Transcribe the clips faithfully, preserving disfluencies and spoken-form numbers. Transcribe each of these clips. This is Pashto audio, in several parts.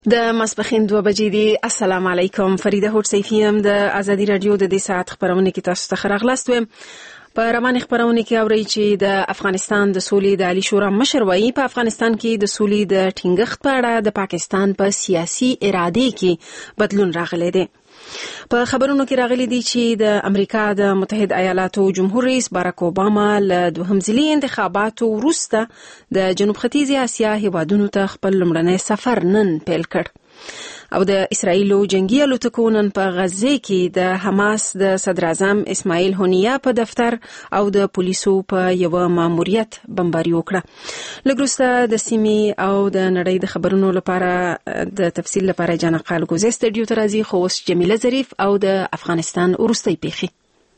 د ماسپخین دوه بجې دي. السلام علیکم. فریده هوډ سیفی ام د ازادي رادیو د دې ساعت خبرونه کې تاسو ته خراغلاست ویم. په روان خبرونه کې اوري چې د افغانستان د سولې د عالی شورا مشر وایي په افغانستان کې د سولې د ټینګښت په اړه د پاکستان په سیاسي اراده کې بدلون راغلی دی. په خبرونو کې راغلي دي چې د امریکا د متحد ایالاتو جمهور رئیس باراک اوباما له دوهم ځلي انتخاباتو وروسته د جنوب ختیځې اسیا هیوادونو ته خپل لومړنی سفر نن پیل کړ. او د اسرایلو جنگي الوتکو نن په غزه کې د حماس د صدر اعظم اسماعیل هنیه په دفتر او د پولیسو په یو ماموریت بمباري وکړه. لګروسته د سیمې او د نړۍ د خبرونو لپاره د تفصیل لپاره جنقال ګوزه استډیو ته راځي. خو اوس جمیله ظریف او د افغانستان وروستۍ پیښې.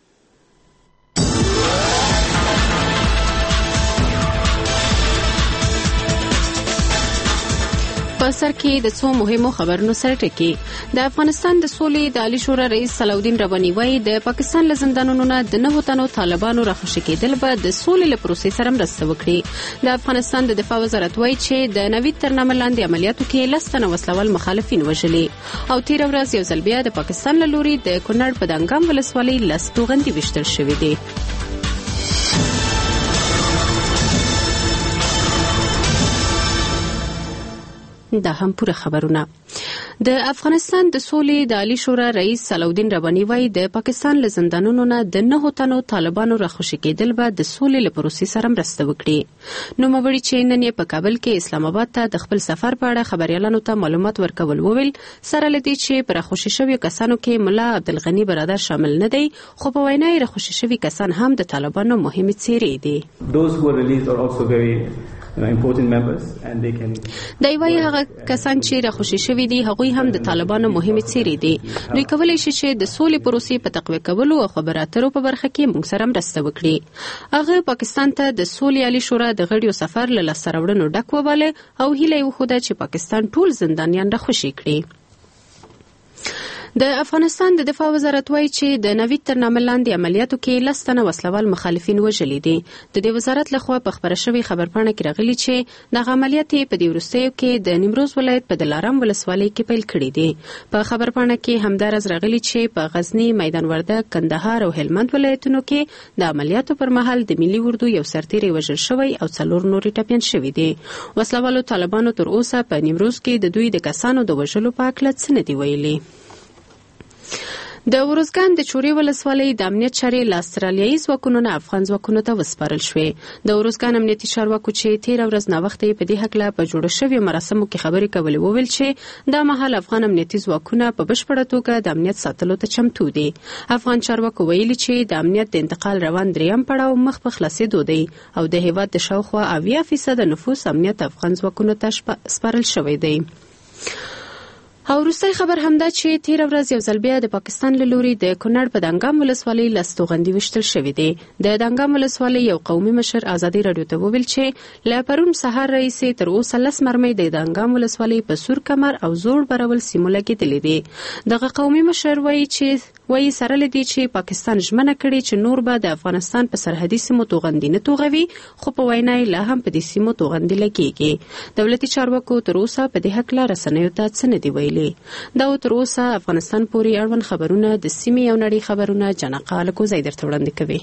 په سر کې د څو مهمو خبرونو سره ټکی. د افغانستان د سولې د عالی شورا رئیس صلاح رباني وایي د پاکستان له زندانونو نه د نهو تنو طالبانو راخوشي کېدل به د سولې له پروسې سره مرسته وکړي. د افغانستان د دفاع وزارت وایي چې د نوید تر نامه لاندې عملیاتو کې لس تنه وسلوال مخالفین وژلي. او تیر ورځ یو ځل بیا د پاکستان له لوري د کونړ په دنګام ولسوالۍ لس توغندي وشتل شوې دي. دا هم پوره خبرونه. د افغانستان د سولې د عالی شورا رئیس صلاح رباني وایي د پاکستان له زندانونو نه د نهو تنو طالبانو راخوشي کېدل به د سولې له پروسې سره مرسته وکړي. نوموړي چې نن یې په کابل کې اسلام آباد ته د خپل سفر په اړه خبريالانو ته معلومات ورکول وویل سره لدی چې پر راخوشي شوی کسانو کې ملا عبدالغنی برادر شامل نه دی، خو په وینا یې راخوشي شوی کسان هم د طالبانو مهمه څیرې دي. Those who are released are also very You know, important members and they can دای وایي هغه کسان چې راخوشي شوي دي هغوی هم د طالبانو مهمې څیرې دي. دوی کولی شي چې د سولې پروسې په تقویه کولو او خبرو اترو په برخه کې موږ سره مرسته وکړي. هغه پاکستان ته د سولې عالی شورا د غړیو سفر له لاسته راوړنو ډک وباله او هیله یې وښوده چې پاکستان ټول زندانیان راخوشي کړي. د افغانستان د دفاع وزارت وایي چې د نوید تر نامه لاندې عملیاتو کې لس تنه وسلوال مخالفین وژلي دي. د دې وزارت لخوا په خبره شوې خبرپاڼه کې راغلي چې دغه عملیات په دې وروستیو کې د نیمروز ولایت په دلارام ولسوالۍ کې پیل کړي دي. په خبرپاڼه کې همدارس راغلي چې په غزنی، میدان وردګ، کندهار او هلمند ولایتونو کې د عملیاتو پر مهال د ملي اردو یو سرتیری وژل شوی او څلور نورې ټپیان شوي دي. وسلوالو طالبانو تر اوسه په نیمروز کې د دوی د کسانو د وژلو په اړه څه نه دي ویلي. د ورزګان د چوري ولسوالۍ د امنیت چارې له استرالیایي ځواکونو نه افغان ځواکونو ته وسپارل شوې. د ورزګان امنیتي چارواکو چې تیر ورځ ناوخته په دې هکله په جوړ شوی مراسمو کې خبرې کولې وویل چې دا مهال افغان امنیتي ځواکونه په بشپړه توګه د امنیت ساتلو ته چمتو دي. افغان چارواکو ویلي چې د امنیت د انتقال روان دریم پړاو مخ په خلاصېدو دی او د هیواد د شاوخوا اویا فیصد نفوس امنیت افغان ځواکونو ته سپارل شوی دی. او وروستی خبر همدا چې تیر ورځ یو ځل بیا د پاکستان له لوري د کونړ په دنګام ولسوالۍ لس توغندي وشتل شوي دي. د دنګام ولسوالۍ یو قومي مشر ازادي رادیو ته وویل چې له پرون سهار راهیسې تر اوسه لس مرمۍ د دنګام ولسوالۍ په سور کمر او زوړ برول سیمو لګېدلې دي. دغه قومي مشر وایي چې وایي سره لدی چې پاکستان ژمنه کړې چې نور به د افغانستان په سرحدي سیمو توغندي نه توغوي، خو په وینا یې لا هم په دې سیمو توغندي لګېږي. دولتي چارواکو تر اوسه په دې هکله رسنیو ته څه نه دي ویلي. دا تر اوسه افغانستان پورې اړوند خبرونه د سیمې او نړۍ خبرونه جنقال کوزای درته وړاندې کوي.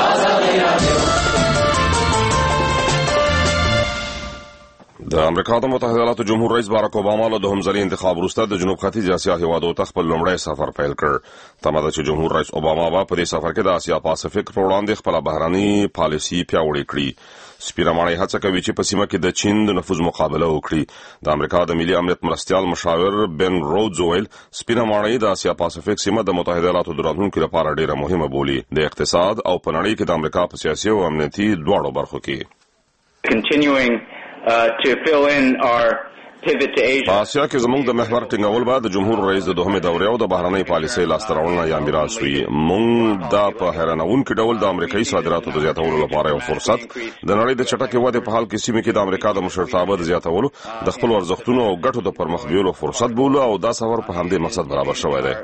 د امریکا د متحده ایالاتو جمهور رئیس باراک اوباما له دوهم ځلي انتخاب وروسته د جنوب ختیځې اسیا هیوادو ته خپل لومړی سفر پیل کړ. تمه ده چې جمهور رئیس اوباما به په دې سفر کې د اسیا پاسفیک پر وړاندې خپله بهرنۍ پالیسي پیاوړې کړي. سپینه ماڼۍ هڅه کوي چې په سیمه کې د چین د نفوذ مقابله وکړي. د امریکا د ملي امنیت مرستیال مشاور بن رودز ویل سپینه ماڼۍ د اسیا پاسفیک سیمه د متحده ایالاتو د راتلونکي لپاره ډیره مهمه بولي، د اقتصاد او په نړۍ کې د امریکا په سیاسي او امنیتي دواړو برخو کې. Continuing uh, to fill in our په اسیا کې زموږ د محور ټینګول به د جمهور رئیس د دوهمې دورې او د بهرنۍ پالیسۍ لاسته راوړنه یا میراث وي. موږ دا په حیرانوونکي ډول د امریکایي صادراتو د زیاتولو لپاره یو فرصت، د نړۍ د چټکې ودې په حال کې سیمې کې د امریکا د مشرتابه د زیاتولو، د خپلو ارزښتونو او ګټو د پرمخ بیولو فرصت بولو او دا سفر په همدې مقصد برابر شوی دی.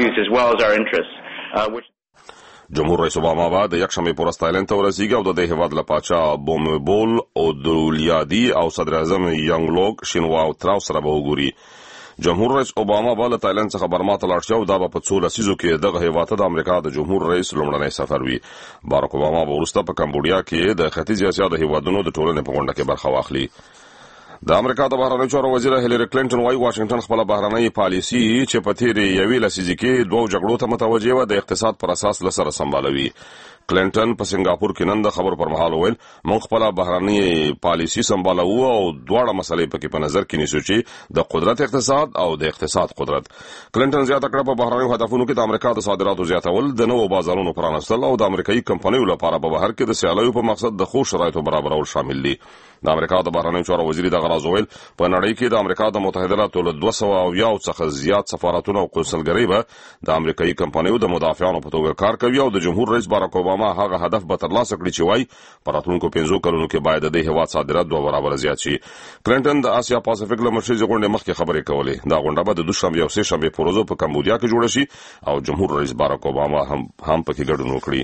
جمهور رئیس اوباما به د یکشنبې په ورځ تایلند ته ورسیږي او د دې هیواد له پاچا بومبول او دولیادي او صدر اعظم یانګلوک شینواو تراو سره به وګوري. جمهور رئیس اوباما به له تایلند څخه برما ته لاړ شي او دا به په څو لسیزو کې دغه هیواد ته د امریکا د جمهور رئیس لومړنی سفر وي. باراک اوباما به وروسته په کمبودیا کې د ختیځ اسیا د هیوادونو د ټولنې په غونډه کې برخه واخلي. د امریکا د بهرنیو چارو وزیر هیلری کلینټن وايي واشنگټن خپل بهرنۍ پالیسي چې په تیرې یوې لسیزې کې دوه جګړو ته متوجه و د اقتصاد پر اساس لسره سمبالوي. کلینټن په سنگاپور کې نن د خبرو پر مهال وویل موږ خپل بهرنۍ پالیسي سمبالو او دواړه مسلې پکې په نظر کې نیسو چې د قدرت اقتصاد او د اقتصاد قدرت. کلینټن زیاته کړه په بهرنیو هدفونو کې د امریکا د صادراتو زیاتول، د نوو بازارونو پرانستل او د امریکایي کمپنیو لپاره په بهر کې د سیالیو په مقصد د ښو شرایطو برابرول شامل دي. د امریکا د بهرنیو چارو وزیر دغه راز وویل په نړۍ کې د امریکا د متحده ایالاتو له دوه سوه اویا څخه زیات سفارتونه او قونسلګرۍ به د امریکایي کمپنیو د مدافعانو په توګه کار کوي او د جمهور رئیس باراک اوباما هغه هدف به ترلاسه کړي چې وایي په راتلونکو پنځو کلونو کې باید د دې هیواد صادرات دوه برابره زیات شي. کلینټن د اسیا پاسفیک له مشرۍ غونډې مخکې خبرې کولې. دا غونډه به د دوشنبه او سه شنبه په ورځو په کمبودیا کې جوړه شي او جمهور رئیس باراک اوباما هم هم پکې ګډون وکړي.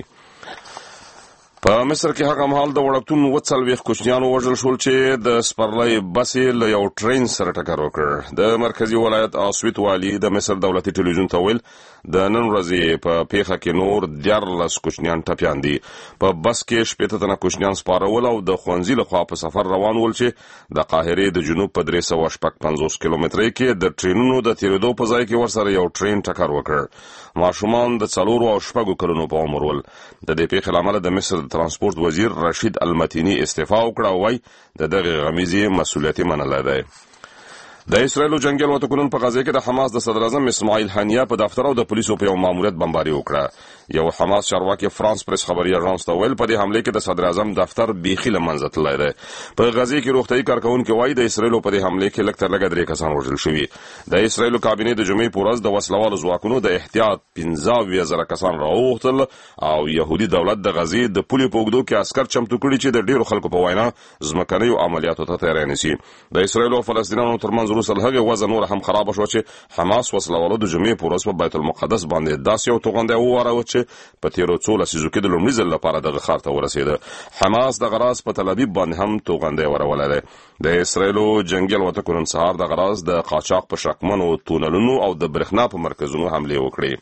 په مصر کې هغه مهال د وړکتون اووه څلوېښت کوچنیانو وژل شول چې د سپرلۍ بسې له یو ټرین سره ټکر وکړ. د مرکزی ولایت اسویت والي د مصر دولتي ټلویزیون ته ویل د نن ورځې په پیښه کې نور دیارلس کوچنیان ټپیان دي. په بس کې شپېته تنه کوچنیان سپارول او د ښوونځي لخوا په سفر روان ول چې د قاهرې د جنوب په درې سوه شپږ پنځوس کیلومترۍ کې د ټرینونو د تیرېدو په ځای کې ورسره یو ټرین ټکر وکړ. ماشومان د څلورو او شپږو کلونو په عمر ول. د دې پیښې له امله د مصر د ترانسپورت وزیر رشید المتینی استعفا وکړه او وايي د دغه غمیزې مسؤلیت منلی دی. د اسرایلو جنگي الوتکو په غزه کې د حماس د صدر اعظم اسماعیل هنیه په دفتر او د پولیسو په یو ماموریت بمباري وکړه. یو حماس چارواکي فرانس پریس خبري اژانس ته ویل په دې حمله کې د صدر اعظم دفتر بیخي له منځه تللی دی. په غزه کې روغتیايي کارکونکو وايي د اسرایلو په دې حمله کې لږ تر لږه درې کسان وژل شوي. د اسرایلو کابینې د جمعې په ورځ د وسلوالو ځواکونو د احتیاط پنځه اویا زره کسان راوغوښتل او يهودي دولت د غزې د پولې په اوږدو کې عسکر چمتو کړي چې د ډیرو خلکو په وینا ځمکنیو عملیاتو ته تیاری نیسي. د اسرایلو او فلسطینیانو ترمنځ وروسته له هغې وضع نور هم خراب شو چې حماس وسلوالو د جمعې په ورځ په بیت المقدس باندې داسې یو توغندی وواروه چې په تیرو څو لسیزو کې د لومړي ځل لپاره دغه ښار ته ورسېده. حماس دغه راز په تل ابیب باندې هم توغندی ورولی دی. د اسرایلو جنګي الوتکو نن سهار دغه راز د قاچاق په شکمنو تونلونو او د برېښنا په مرکزونو حملې وکړې.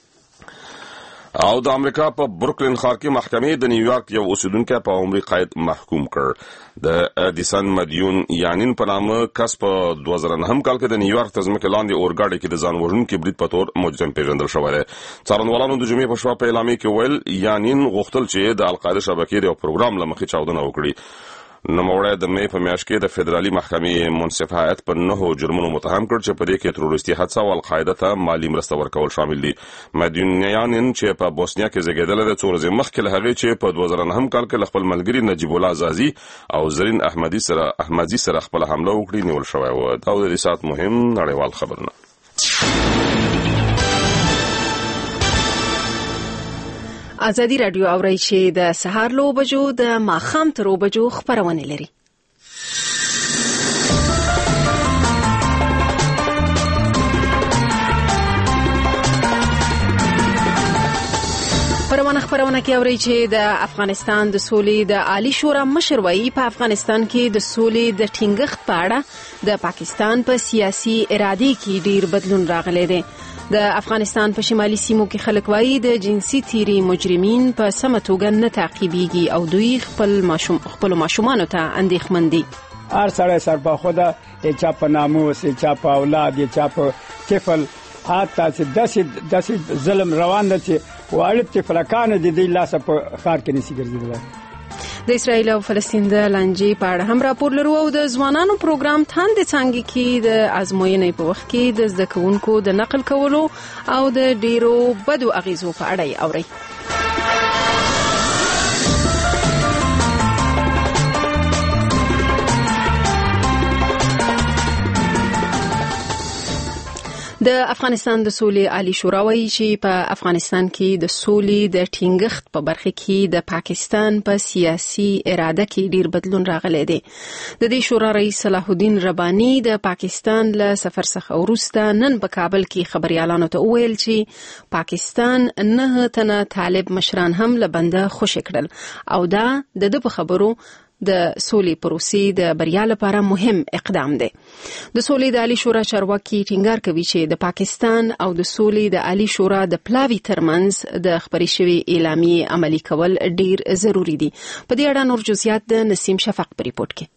او د امریکا په بروکلین ښار کې محکمې د نیویارک یو اوسیدونکی په عمري قید محکوم کړ. د اډیسن مدیون یانین په نامه کس په دوه زره نهم کال کې د نیویارک تر ځمکې لاندې اورګاډي کې د ځان وژونکي برید په تور مجرم پیژندل شوی دی. څارنوالانو د جمعې په شپه په اعلامیه کې ویل یانین غوښتل چې د القاعده شبکې د یو پروګرام له مخې چاودنه وکړي. نوموړی د مې په میاشت کې د فدرالي محکمې منصف هیئت په نهو جرمونو متهم کړ چې په دې کې تروریستي حادثه او القاعده ته مالي مرسته ورکول شامل دي. مدیونیان چې په بوسنیا کې زیږېدلی دی څو ورځې مخکې له هغې چې په دوه زره نهم کال کې له خپل ملګري نجیب الله زازي او زرین احمدي سره احمدي سره خپله حمله وکړي نیول شوی و. دا د دې ساعت مهم نړیوال خبرونه. ازادي رادیو اورئ چې د سهار له بجو د ماښام تر بجو خبرونه لري. پروانه خبرونه کې اورئ چې د افغانستان د سولې د عالی شورا مشر وایي په افغانستان کې د سولې د ټینګښت په اړه د پاکستان په سیاسي اراده کې ډیر بدلون راغلی دی. د افغانستان په شمالي سیمو کې خلک وایي د جنسي تیری مجرمین په سمه توګه نه تعقیبېږي او دوی خپل ماشوم خپل ماشومانو ته اندېښمن دي. هر سړی سرپاخوده د چا په ناموس، چا په اولاد، چا په طفل، حتی چې داسې داسې ظلم روان دی چې واړه طفلکان د دې لاسه په ښار کې نشي ګرځېدلی. د اسرایل او فلسطین د لانجې په اړه هم راپور لرو او د ځوانانو پروګرام تاندې څانګې کې د ازموینې په وخت کې د زده کوونکو د نقل کولو او د ډیرو بدو اغیزو په اړه یې اورئ. د افغانستان د سولې عالی شورا وایي چې په افغانستان کې د سولې د ټینګښت په برخه کې د پاکستان په سیاسي اراده کې ډیر بدلون راغلی دی. د دې شورا رئیس صلاح الدین رباني د پاکستان له سفر څخه وروسته نن په کابل کې خبريالانو ته وویل چې پاکستان نه تنه طالب مشران هم له بنده خوشی کړل او دا د د په خبرو د سولې پروسې د بریا لپاره مهم اقدام دی. د سولې د عالی شورا چارواکي ټینګار کوي چې د پاکستان او د سولې د عالی شورا د پلاوي ترمنځ د خبرې شوی اعلامیې عملي کول ډیر ضروری دي. په دې اړه نور جزئیات د نسیم شفق په ریپورت کې.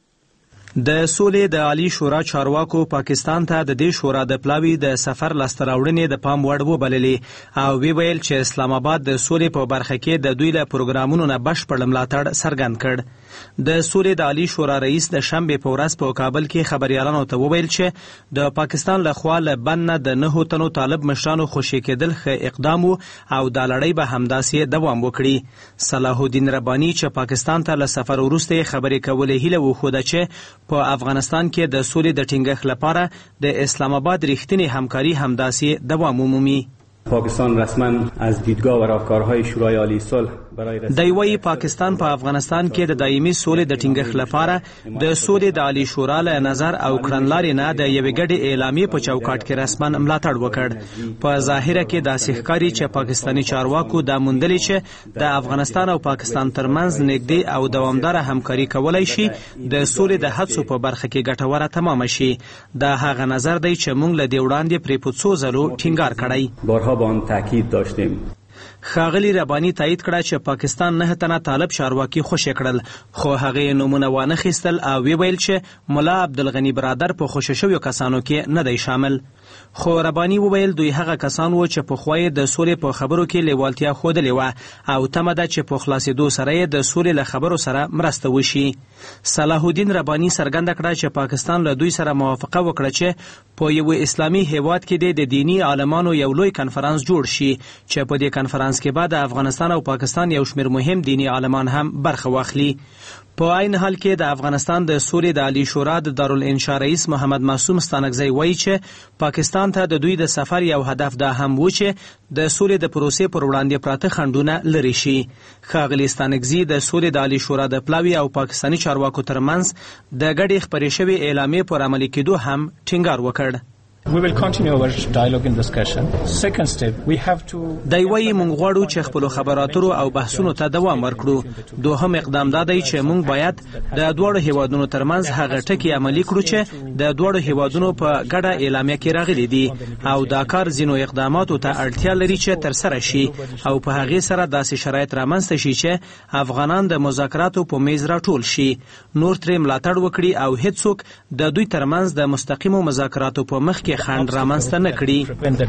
د سولې د عالی شورا چارواکو پاکستان ته د دې شورا د پلاوي د سفر لاسته راوړنې د پام وړ وبللې او وی ویل چې اسلام آباد د سولې په برخه کې د دوی له پروګرامونو نه بشپړ ملاتړ څرګند کړ. د سولې د عالی شورا رئیس د شنبه په ورځ په کابل کې خبريالانو ته وویل چې د پاکستان له خوا له بنه د نه تنو طالب مشرانو خوشي کېدل ښه اقدام او د لړۍ به همداسې دوام وکړي. صلاح الدین ربانی چې پاکستان ته له سفر وروسته خبرې کولې هیله وښوده چې په افغانستان کې د سولې د ټینګښت لپاره د اسلام آباد رښتینی همکاري همداسې دوام ومومي. پاکستان رسما از دیدگاه و راهکارهای شورای عالی صلح برای دی وی پاکستان په افغانستان کې د دایمي سولې د ټینګښت لپاره د سولې د عالی شورا له نظر او کړنلارې نه د یوې ګډې اعلامیې په چوکاټ کې رسما ملاتړ وکړ. په ظاهره کې داسې ښکاري چې پاکستاني چارواکو دا موندلي چې د افغانستان او پاکستان ترمنځ نږدې او دوامداره همکاري کولای شي د سولې د هڅو په برخه کې ګټوره تمام شي. دا هغه نظر دی چې موږ له دې وړاندې پرې په څو ځلو ټینګار کړی. بارها با آن تاکید داشتیم. ښاغلي رباني تایید کړه چې پاکستان نه تنه طالب چارواکي خوشی کړل خو هغه نمونه وانه خیستل او وی ویل چې مولا عبدالغنی برادر په خوشی شویو کسانو کې نه دی شامل. خو رباني وویل دوی هغه کسان وو چې په خوای د سولې په خبرو کې لیوالتیا خودلې و او تمه ده چې په خلاصېدو سره د سولې له خبرو سره مرسته وشي. صلاح الدین رباني څرګنده کړه چې پاکستان له دوی سره موافقه وکړه چې په یو اسلامي هیواد کې د دینی عالمانو یو لوی کنفرانس جوړ شي چې په دې کنفرانس کې بعد افغانستان او پاکستان یو شمېر مهم دینی عالمان هم برخه واخلي. په عین حال کې د افغانستان د سولې د عالی شورا د دارالانشا رئیس محمد معصوم ستانکزی وایي چې پاکستان ته د دوی د سفر یو هدف دا هم و چې د سولې د پروسې پر وړاندې پراته خنډونه لرې شي. ښاغلي ستانکزي د سولې د عالی شورا د پلاوي او پاکستاني چارواکو ترمنځ د ګډې خپرې شوې اعلامیې پر عملي کېدو هم ټینګار وکړ. We will continue our dialogue and discussion. Second step, we have to دی وایي موږ غواړو چې خپلو خبراتو او بحثونو ته دوام ورکړو. دوهم اقدام دا دی چې موږ باید د دواړو هیوادونو ترمنځ هغه ټکي عملي کړو چې د دواړو هیوادونو په ګډه اعلامیه کې راغلي دي او دا کار ځینو اقداماتو ته اړتیا لري چې ترسره شي او په هغې سره داسې شرایط رامنځته شي چې افغانان د مذاکراتو په میز راټول شي، نور ترې ملاتړ وکړي او هیڅوک د دوی ترمنځ د مستقیمو مذاکراتو په مخ کې خنډ رامنځته نه کړي.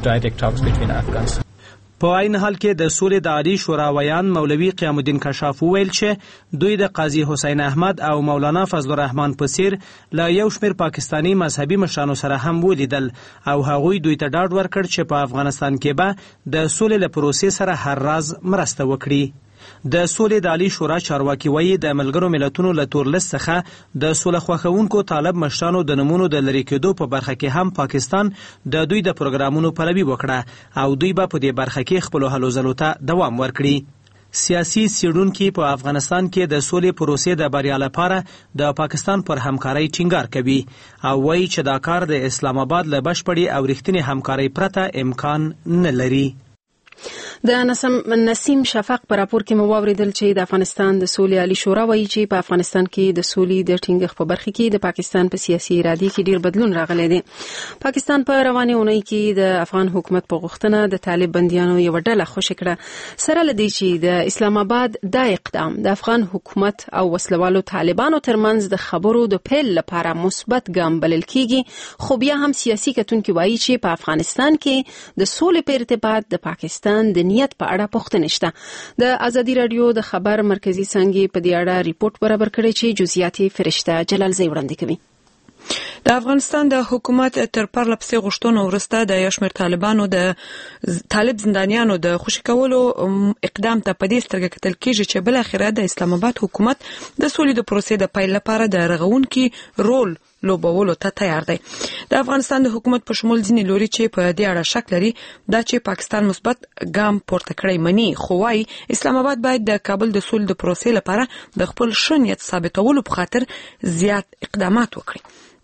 په عین حال کې د سولې د عالی شورا ویان مولوي قیام الدین کشاف وویل چې دوی د قاضي حسین احمد او مولانا فضل الرحمن په څیر له یو شمېر پاکستاني مذهبي مشرانو سره هم ولیدل او هغوی دوی ته ډاډ ورکړ چې په افغانستان کې به د سولې له پروسې سره هر راز مرسته وکړي. د سولې د عالی شورا چارواکي وایي د ملګرو ملتونو له تورلست څخه د سوله خوښونکو طالب مشرانو د نومونو د لرې کېدو په برخه کې هم پاکستان د دوی د پروګرامونو پلوي وکړه او دوی به په دې برخه کې خپلو هلو ځلو ته دوام ورکړي. سیاسي څېړونکي په افغانستان کې د سولې پروسې د بریا لپاره د پاکستان پر همکارۍ ټینګار کوي او وایي چې دا کار د اسلام آباد له بشپړې او رښتینې همکارۍ پرته امکان نه لري. د نسیم شفق پر راپور کې مو واوریدل چې د افغانستان د سولې عالی شورا وایي چې په افغانستان کې د سولې د ټینګښت په برخه کې د پاکستان په سیاسي ارادې کې ډیر بدلون راغلی دی. پاکستان په روانې اونۍ کې د افغان حکومت په غوښتنه د طالب بندیانو یو ډله خوشی کړه سره لدی چې د اسلام آباد دا اقدام د افغان حکومت او وسلوالو طالبانو ترمنځ د خبرو د پیل لپاره مثبت ګام بلل کیږي. خو بیا هم سیاسي کتونکي وایي چې په افغانستان کې د سولې په ارتباط د پاکستان د نیت په اړه پوښتنه شته. د ازادي رادیو د خبر مرکزی څنګه په دې اړه ریپورت برابر کړی چې جزئیات فرشته جلال زی وړاندې کوي. د افغانستان د حکومت تر پرله پسې غوښتنو وروسته د یو شمېر طالبانو د طالب زندانیانو د خوشي کولو اقدام ته په دې سترګه کتل کېږي چې بل اخره د اسلام آباد حکومت د سولې د پروسې د پیل لپاره د رغونکي رول لوبولو ته تیار دی. د افغانستان د حکومت په شمول ځینې لوري چې په دې اړه شک لري دا چې پاکستان مثبت ګام پورته کړی مني، خو وايي اسلام آباد باید د کابل د سولې د پروسې لپاره د خپل ښه نیت ثابتولو په خاطر زیات اقدامات وکړي.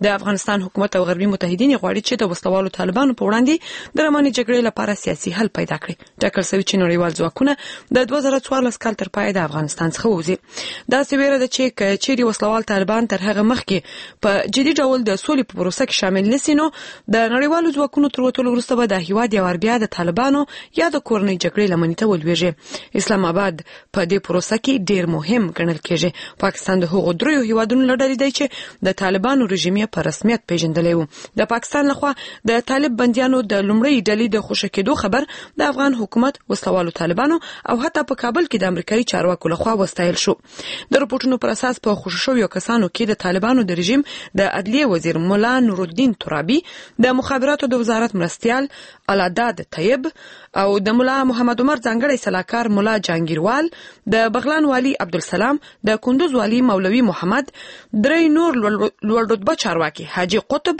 د افغانستان حکومت او غربي متحدین غواړي چې د وسلوالو طالبانو په وړاندې د رواني جګړې لپاره سیاسي حل پیدا کړي. ټاکل شوی چې نړیوال ځواکونه د دوه زره څوارلس کال تر پای د افغانستان څخه ووځي. دا سویره ده چې کچېری وسلوال طالبان تر هغه مخکې په جدي ډول د سولې په پروسه کې شامل نشي نو د نړیوالو ځواکونو تر وټولو وروسته به د هیواد یو بیا د طالبانو یا د کورنۍ جګړې لمنې ته ولويږي. اسلام آباد په دې پروسه کې ډیر مهم ګڼل کېږي. پاکستان د هغو درې هیوادونو لړل دی چې د طالبانو رژیم په رسمیت پیژندلی و. د پاکستان لخوا د طالب بنديانو د لومړی ډلې د خوشی کېدو خبر د افغان حکومت وسلوالو طالبانو او حتی په کابل کې د امریکایي چارواکو لخوا وستایل شو. د رپورټونو پر اساس په خوشی شویو کسانو کې د طالبانو د رژیم د عدلیه وزیر مولا نورالدین ترابي، د مخابراتو د وزارت مرستیال الاداد طیب او د مولا محمد عمر ځانګړی سلاکار مولا جانگیروال، د بغلان والی عبدالسلام، د کندوز والی مولوی محمد، درې نور لوړ رتبه چارواکي حاجی قطب،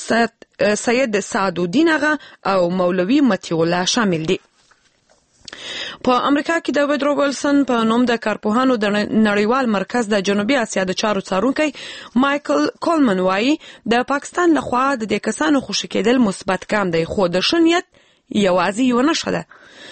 سید سعدالدین اغا او مولوی مطیع الله شامل دي. په امریکا کې د وډرو ویلسن په نوم د کارپوهانو د نړیوال مرکز د جنوبي اسیا د چارو څارونکي مایکل کولمن وایي د پاکستان لخوا د دې کسانو خوشی کېدل مثبت کام دی، خو د شنیت یوازې یو نشه ده.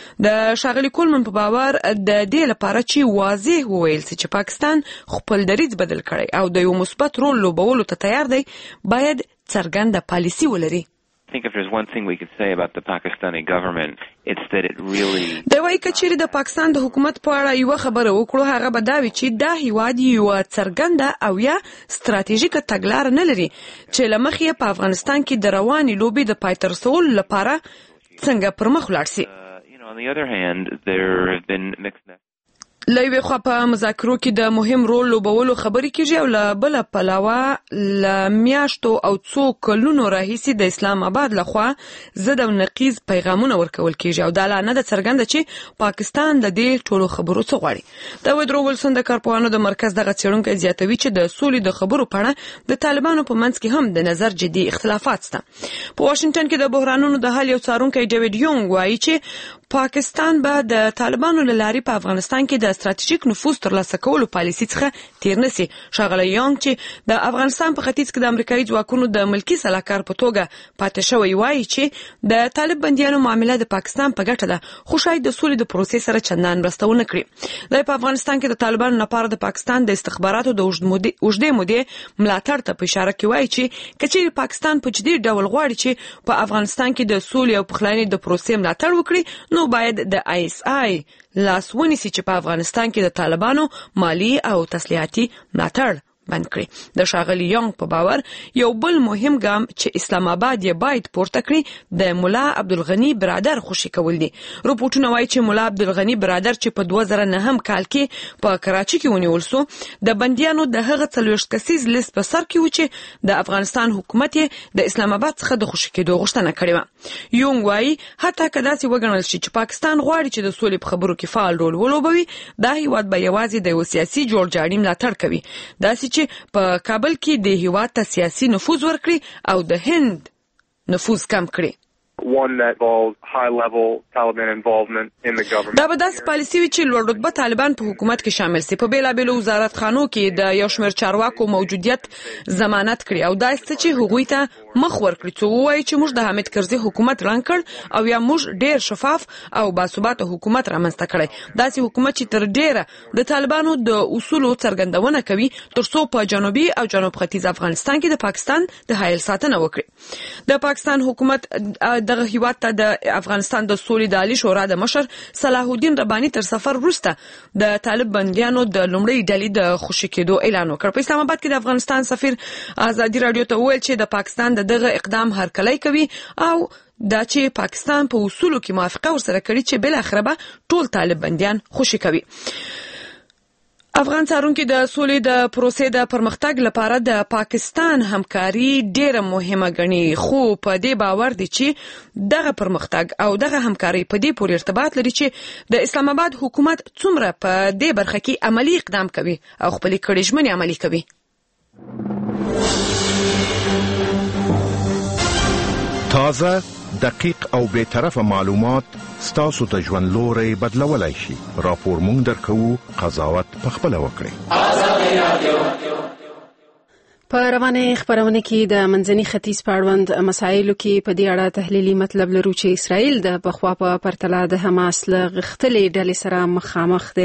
د شاغلی کولمن په باور د دې لپاره چې واضح وویل چې پاکستان خپل دریځ بدل کړي او د یو مثبت رول لوبولو ته تیار دی، باید څرګنده پالیسي ولري. I think if there's one thing we could say about the Pakistani government, it's that it really د وای کچېری د پاکستان د حکومت په اړه یو خبره وکړو، هغه به دا وي چې دا هیواد یو څرګنده او یا ستراتیژیکه تګلار نه لري چې لمخې په افغانستان کې د رواني لوبي د پایترسول لپاره څنګه پر مخ ولاړ شي. On the other hand, there have been mixed لوی خو په مذاکرو کې د مهم رول لوبولو خبرې کیږي او له بل پلاوه ل میاشتو او څو کلونو راهیسي د اسلام آباد لخوا زد او نقیز پیغامونه ورکول کیږي او دا لانه د څرګنده چې پاکستان د دې ټولو خبرو څخه غواړي. د وډرو ویلسن د کارپوهانو د مرکز دغه څېړونکو زیاتوي چې د سولې د خبرو په اړه د طالبانو په منځ کې هم د نظر جدي اختلافات شته. په واشنگټن کې د بحرانونو د حل یو څارونکی ډیوډ یونګ وایي چې پاکستان به د طالبانو له لارې په افغانستان کې د ستراتیژیک نفوذ ترلاسه کولو پالیسي څخه تیر نسی. شاغلی یونګ چې د افغانستان په ختیځ کې د امریکایي ځواکونو د ملکی سلاکار په توګه پاتې شوی وایي چې د طالب بنديانو معامله د پاکستان په ګټه ده، خو شاید د سولې د پروسې سره چندان مرسته ونه کړي. د په افغانستان کې د طالبانو لپاره د پاکستان د استخباراتو د اوږدې مودې ملاتړ ته په اشاره کوي چې کچېری پاکستان په جدي ډول غواړي چې په افغانستان کې د سولې او پخلاینې د پروسې ملاتړ وکړي، نو باید د آی اس آی لاس ونیسي چې په افغانستان کې د طالبانو مالی او تسلیحاتي ملاتړ بند کړي. د شاغلی یونګ په باور یو بل مهم ګام چې اسلام آباد یې باید پورته کړي د مولا عبدالغنی برادر خوشی کول دي. رپورټونه وایي چې مولا عبدالغنی برادر چې په دوه زره نهم کال کې په کراچي کې ونیول شو، د بنديانو د هغه څلوېښت کسیز لیست په سر کې و چې د افغانستان حکومت یې د اسلام آباد څخه د خوشی کېدو غوښتنه کړې وه. یونګ وایي حتی که داسې وګڼل شي چې پاکستان غواړي چې د سولې په خبرو کې فعال رول ولوبوي، دا هیواد به یوازې د یو سیاسي جوړجاړي ملاتړ کوي، داسې چې په کابل کې د هیواد ته سیاسي نفوذ ورکړي او د هند نفوذ کم کړي. one that involves high-level Taliban involvement in the government. دا به داسې پالیسي وي چې لوړ رتبه طالبان په حکومت کې شامل سي. په بیلابیلو وزارت خانو کې د یو شمېر چارواکو موجودیت ضمانت کړي او داسې چې هغوی ته مخ ورکړي څو وایي چې موږ د حامد کرزي حکومت ړنګ کړ او یا موږ ډیر شفاف او باثباته حکومت رامنځته کړی. داسې حکومت چې تر ډیره د طالبانو د اصولو څرګندونه کوي ترڅو په جنوبي او جنوب ختیځ افغانستان کې د پاکستان د حایل ساتنه وکړي. د پاکستان حکومت دغه هیواد ته د افغانستان د سولې د عالی شورا د مشر صلاح الدین رباني تر سفر وروسته د طالب بنديانو د لومړۍ ډلې د خوشی کېدو اعلان وکړ. په اسلام آباد کې د افغانستان سفیر ازادي رادیو ته وویل چې د پاکستان د دغه اقدام هرکلی کوي او دا چې پاکستان په اصولو کې موافقه ورسره کړي چې بل اخره به ټول طالب بنديان خوشی کوي. افغان څارونکي د سولې د پروسې د پرمختګ لپاره د پاکستان همکاري ډېره مهمه ګڼي، خو په دې باور دي چې دغه پرمختګ او دغه همکاري په دې پورې ارتباط لري چې د اسلام آباد حکومت څومره په دې برخه کې عملی اقدام کوي او خپلې کړې ژمنې عملي کوي. تازه، دقیق او بے طرفه معلومات ستاسو د ژوند لوري بدلولای شي. راپور مونږ درکو، قضاوت پخپله وکړئ. په روانه خبرونه کې د منځني ختیځ په اړوند مسایلو کې په دې اړه تحلیلي مطلب لرو چې اسرائیل د پخوا په پرتله د حماس له غښتلې ډلې سره مخامخ دی.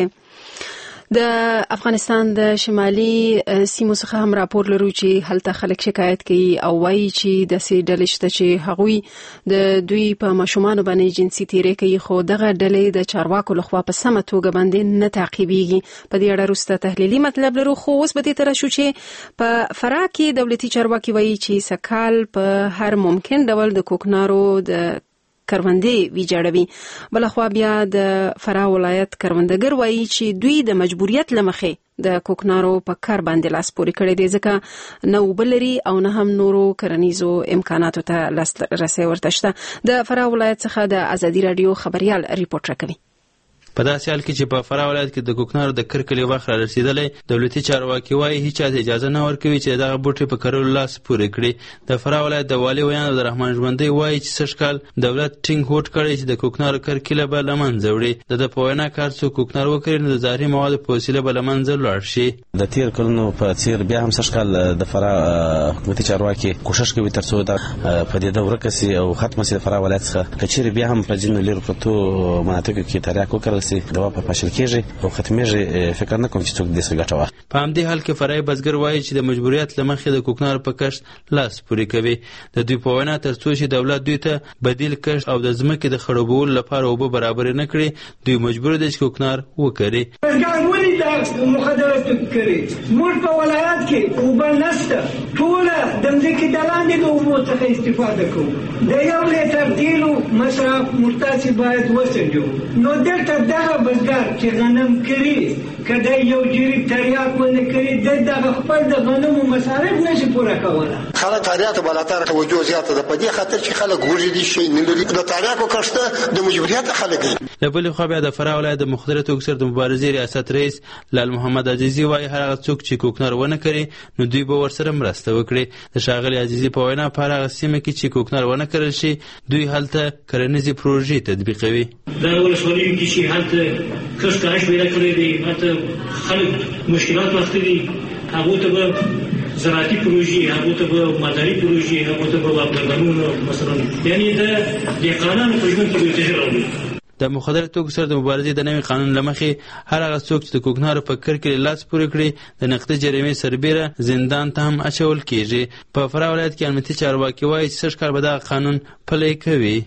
د افغانستان د شمالي سیمو څخه هم راپور لرو چې هلته خلک شکایت کوي او وایي چې د سې ډلې شته چې هغوی د دوی په ماشومان باندې جنسي تیری کوي، خو دغه ډلې د چارواکو لخوا په سمه توګه باندې نه تعقیبېږي. په دې اړه وروسته تحلیلي مطلب لرو، خو اوس به دې ته راشو چې په فراه کې دولتي چارواکي وایي چې سکال په هر ممکن ډول د کوکنارو د کروندې ویجاړوي. بلخوا بیا د فراه ولایت کروندګر وایي چې دوی د مجبوریت لمخې د کوکنارو په کار باندې لاس پورې کړی دی، ځکه نه اوبه لري او نه هم نورو کرنیزو امکاناتو ته لاسرسی ورته شته. د فراه ولایت څخه د ازادي راډیو خبریال ریپورت راکوي. په داسې حال کې چې په فراه ولایت کې د کوکنارو د کرکلې وخت را رسیدلی، دولتي چارواکي وایي هیڅ چاته اجازه نه ورکوي چې دغه بوټي په کرلو لاس پورې کړي. د فراه ولایت د والي ویان عبدالرحمن ژوندی وایي چې سږ کال دولت ټینګ هوډ کړی چې د کوکنارو کرکیله به له منځه وړي. د ده په وینا کار څوک کوکنار وکړي نو د زهري موادو په وسیله به له منځه لاړ شي. د تیر کلونو په څیر بیا هم سږ کال د فراه حکومتي چارواکي کوشش کوي تر څو د پدیده ورکه سي او ختمه سي. د فراه ولایت څخه که چیرې بیا هم په ځینو لیرو پرتو مناطقو کې تریاک وکړل سي، دوا په پاشل کېږي او ختمېږي. فکر نه کوم چې څوک دې څه ګټه واخلي. په همدې حال کې فرایي بزګر وایي چې د مجبوریت له مخې د کوکنارو په کښت لاس پورې کوي. د دوی په وینا تر څو چې دولت دوی ته بدیل کښت او د ځمکې د خړوبولو لپاره اوبه برابرې نه کړي، دوی مجبور دي چې کوکنار وکري. بزګر ولې د مخدراتو کوي؟ موږ په ولایت کې اوبه نشته، ټوله د ځمکې د لاندې د اوبو څخه استفاده کوو. د یو لیټر تیلو مصرف موږ تاسې باید وسنجو. نو دلته دغه بزګر چې غنم کړي کله یو جری تریاک ونه کړي د خپل د غنمو مصارف نشي پوره کولای. خلک تریاک بلاتر توجه زیاته ده په دې خاطر چې خلک ګوري دي شي نه لري د تریاکو کښته د مجبوریت خلک دي. له بلې خوا بیا د فراه ولایت د مخدره توکو سره د مبارزې ریاست رئیس لال محمد عزیزي وایي هر هغه څوک چې کوکنار ونه کړي نو دوی به ورسره مرسته وکړي. د ښاغلي عزیزي په وینا په هر هغه سیمه کې چې کوکنار ونه کرل شي دوی هلته کرنیزې پروژې تطبیقوي. دا ولسوالۍ کې چې هلته کښت کارش پیدا کړی دی، هلته خلک مشکلات واخلي دي، هغو ته به زراعتي پروژې، هغو ته به مداري پروژې، هغو ته به واپدانونه مثلا یعنی د دهقانانو په ژوند کې به تغیر راوړي. د مخدره توکو سره د مبارزې د نوي قانون له مخې هر هغه څوک چې د کوکنارو په کرکیله لاس پورې کړي د نقدي جریمې سربیره زندان ته هم اچول کېږي. په فراه ولایت کې امنیتي چارواکي وایي چې سږ کال به دغه قانون پلی کوي.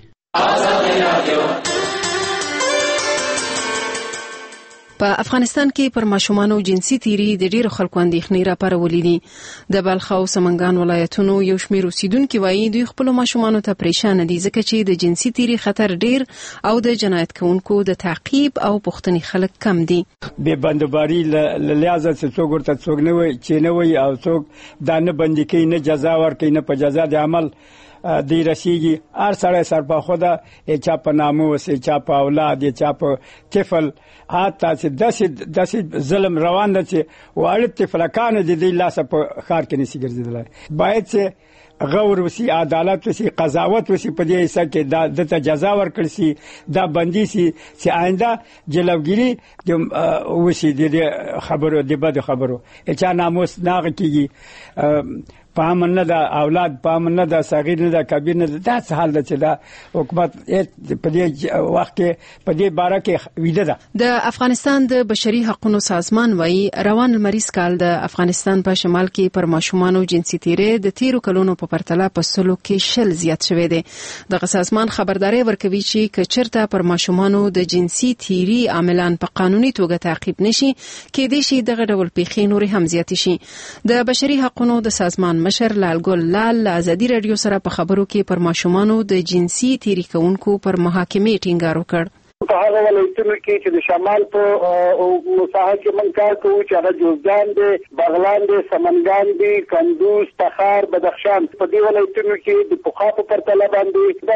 په افغانستان کې پر ماشومانو جنسي تیری د ډیرو خلکو اندېښنې راپارولې دي. د بلخ او سمنګان ولایتونو یو شمېر اوسیدونکي وایي دوی خپل ماشومانو ته پریشان دي ځکه چې د جنسي تیری خطر ډیر او د جنایت کوونکو د تعقیب او پوښتنې خلک کم دي. به بندوباري لیازه چې څوک ورته څوک نه وي چې نه وي او څوک دا نه بندي کوي، نه جزا ورکوي، نه په جزا د عمل دی رسیږي. هر سړی سر په خوده چا په ناموس، چا په اولاد، چا په طفل، حتی چې داسې داسې ظلم روان ده چې واړه طفلکان د دې لاسه په ښار کې نشي ګرځېدلی. باید چې غور وسی، عدالت وسی، قضاوت وسی په دې حصہ کې دا د جزا ورکړل سي، دا بندي سي چې آینده جلوګيري د وسی د خبرو د بد خبرو چې ناموس ناغ کیږي. پامن نه د اولاد، پامن نه د صغیر، نه د کبیر، نه د داس حال ده چې دا حکومت په دې وخت کې په دې باره کې ویده ده. د افغانستان د بشري حقوقو سازمان وایي روان لمریز کال د افغانستان په شمال کې پر ماشومانو جنسي تیری د تیرو کلونو په پرتله په سلو کې شل زیات شوی دی. دغه سازمان خبرداري ورکوي چې کچرته پر ماشومانو د جنسي تیری عاملان په قانوني توګه تعقیب نشي کېدای شي دغه ډول پیښې نور هم زیات شي. د بشري حقوقو د سازمان مشر لال ګل لال ازادي رادیو سره په خبرو کې پر ماشومانو د جنسي تیری کوونکو پر محاکمې ټینګار وکړ. په هغه ولایتونو کې چې د شمال په مساحه کې من کار کوو چې هغه جوزجان دی، بغلان دی، سمنګان دی، کندوز، تخار، بدخشان، په دې ولایتونو کې د پخوا په پرتله باندې دغه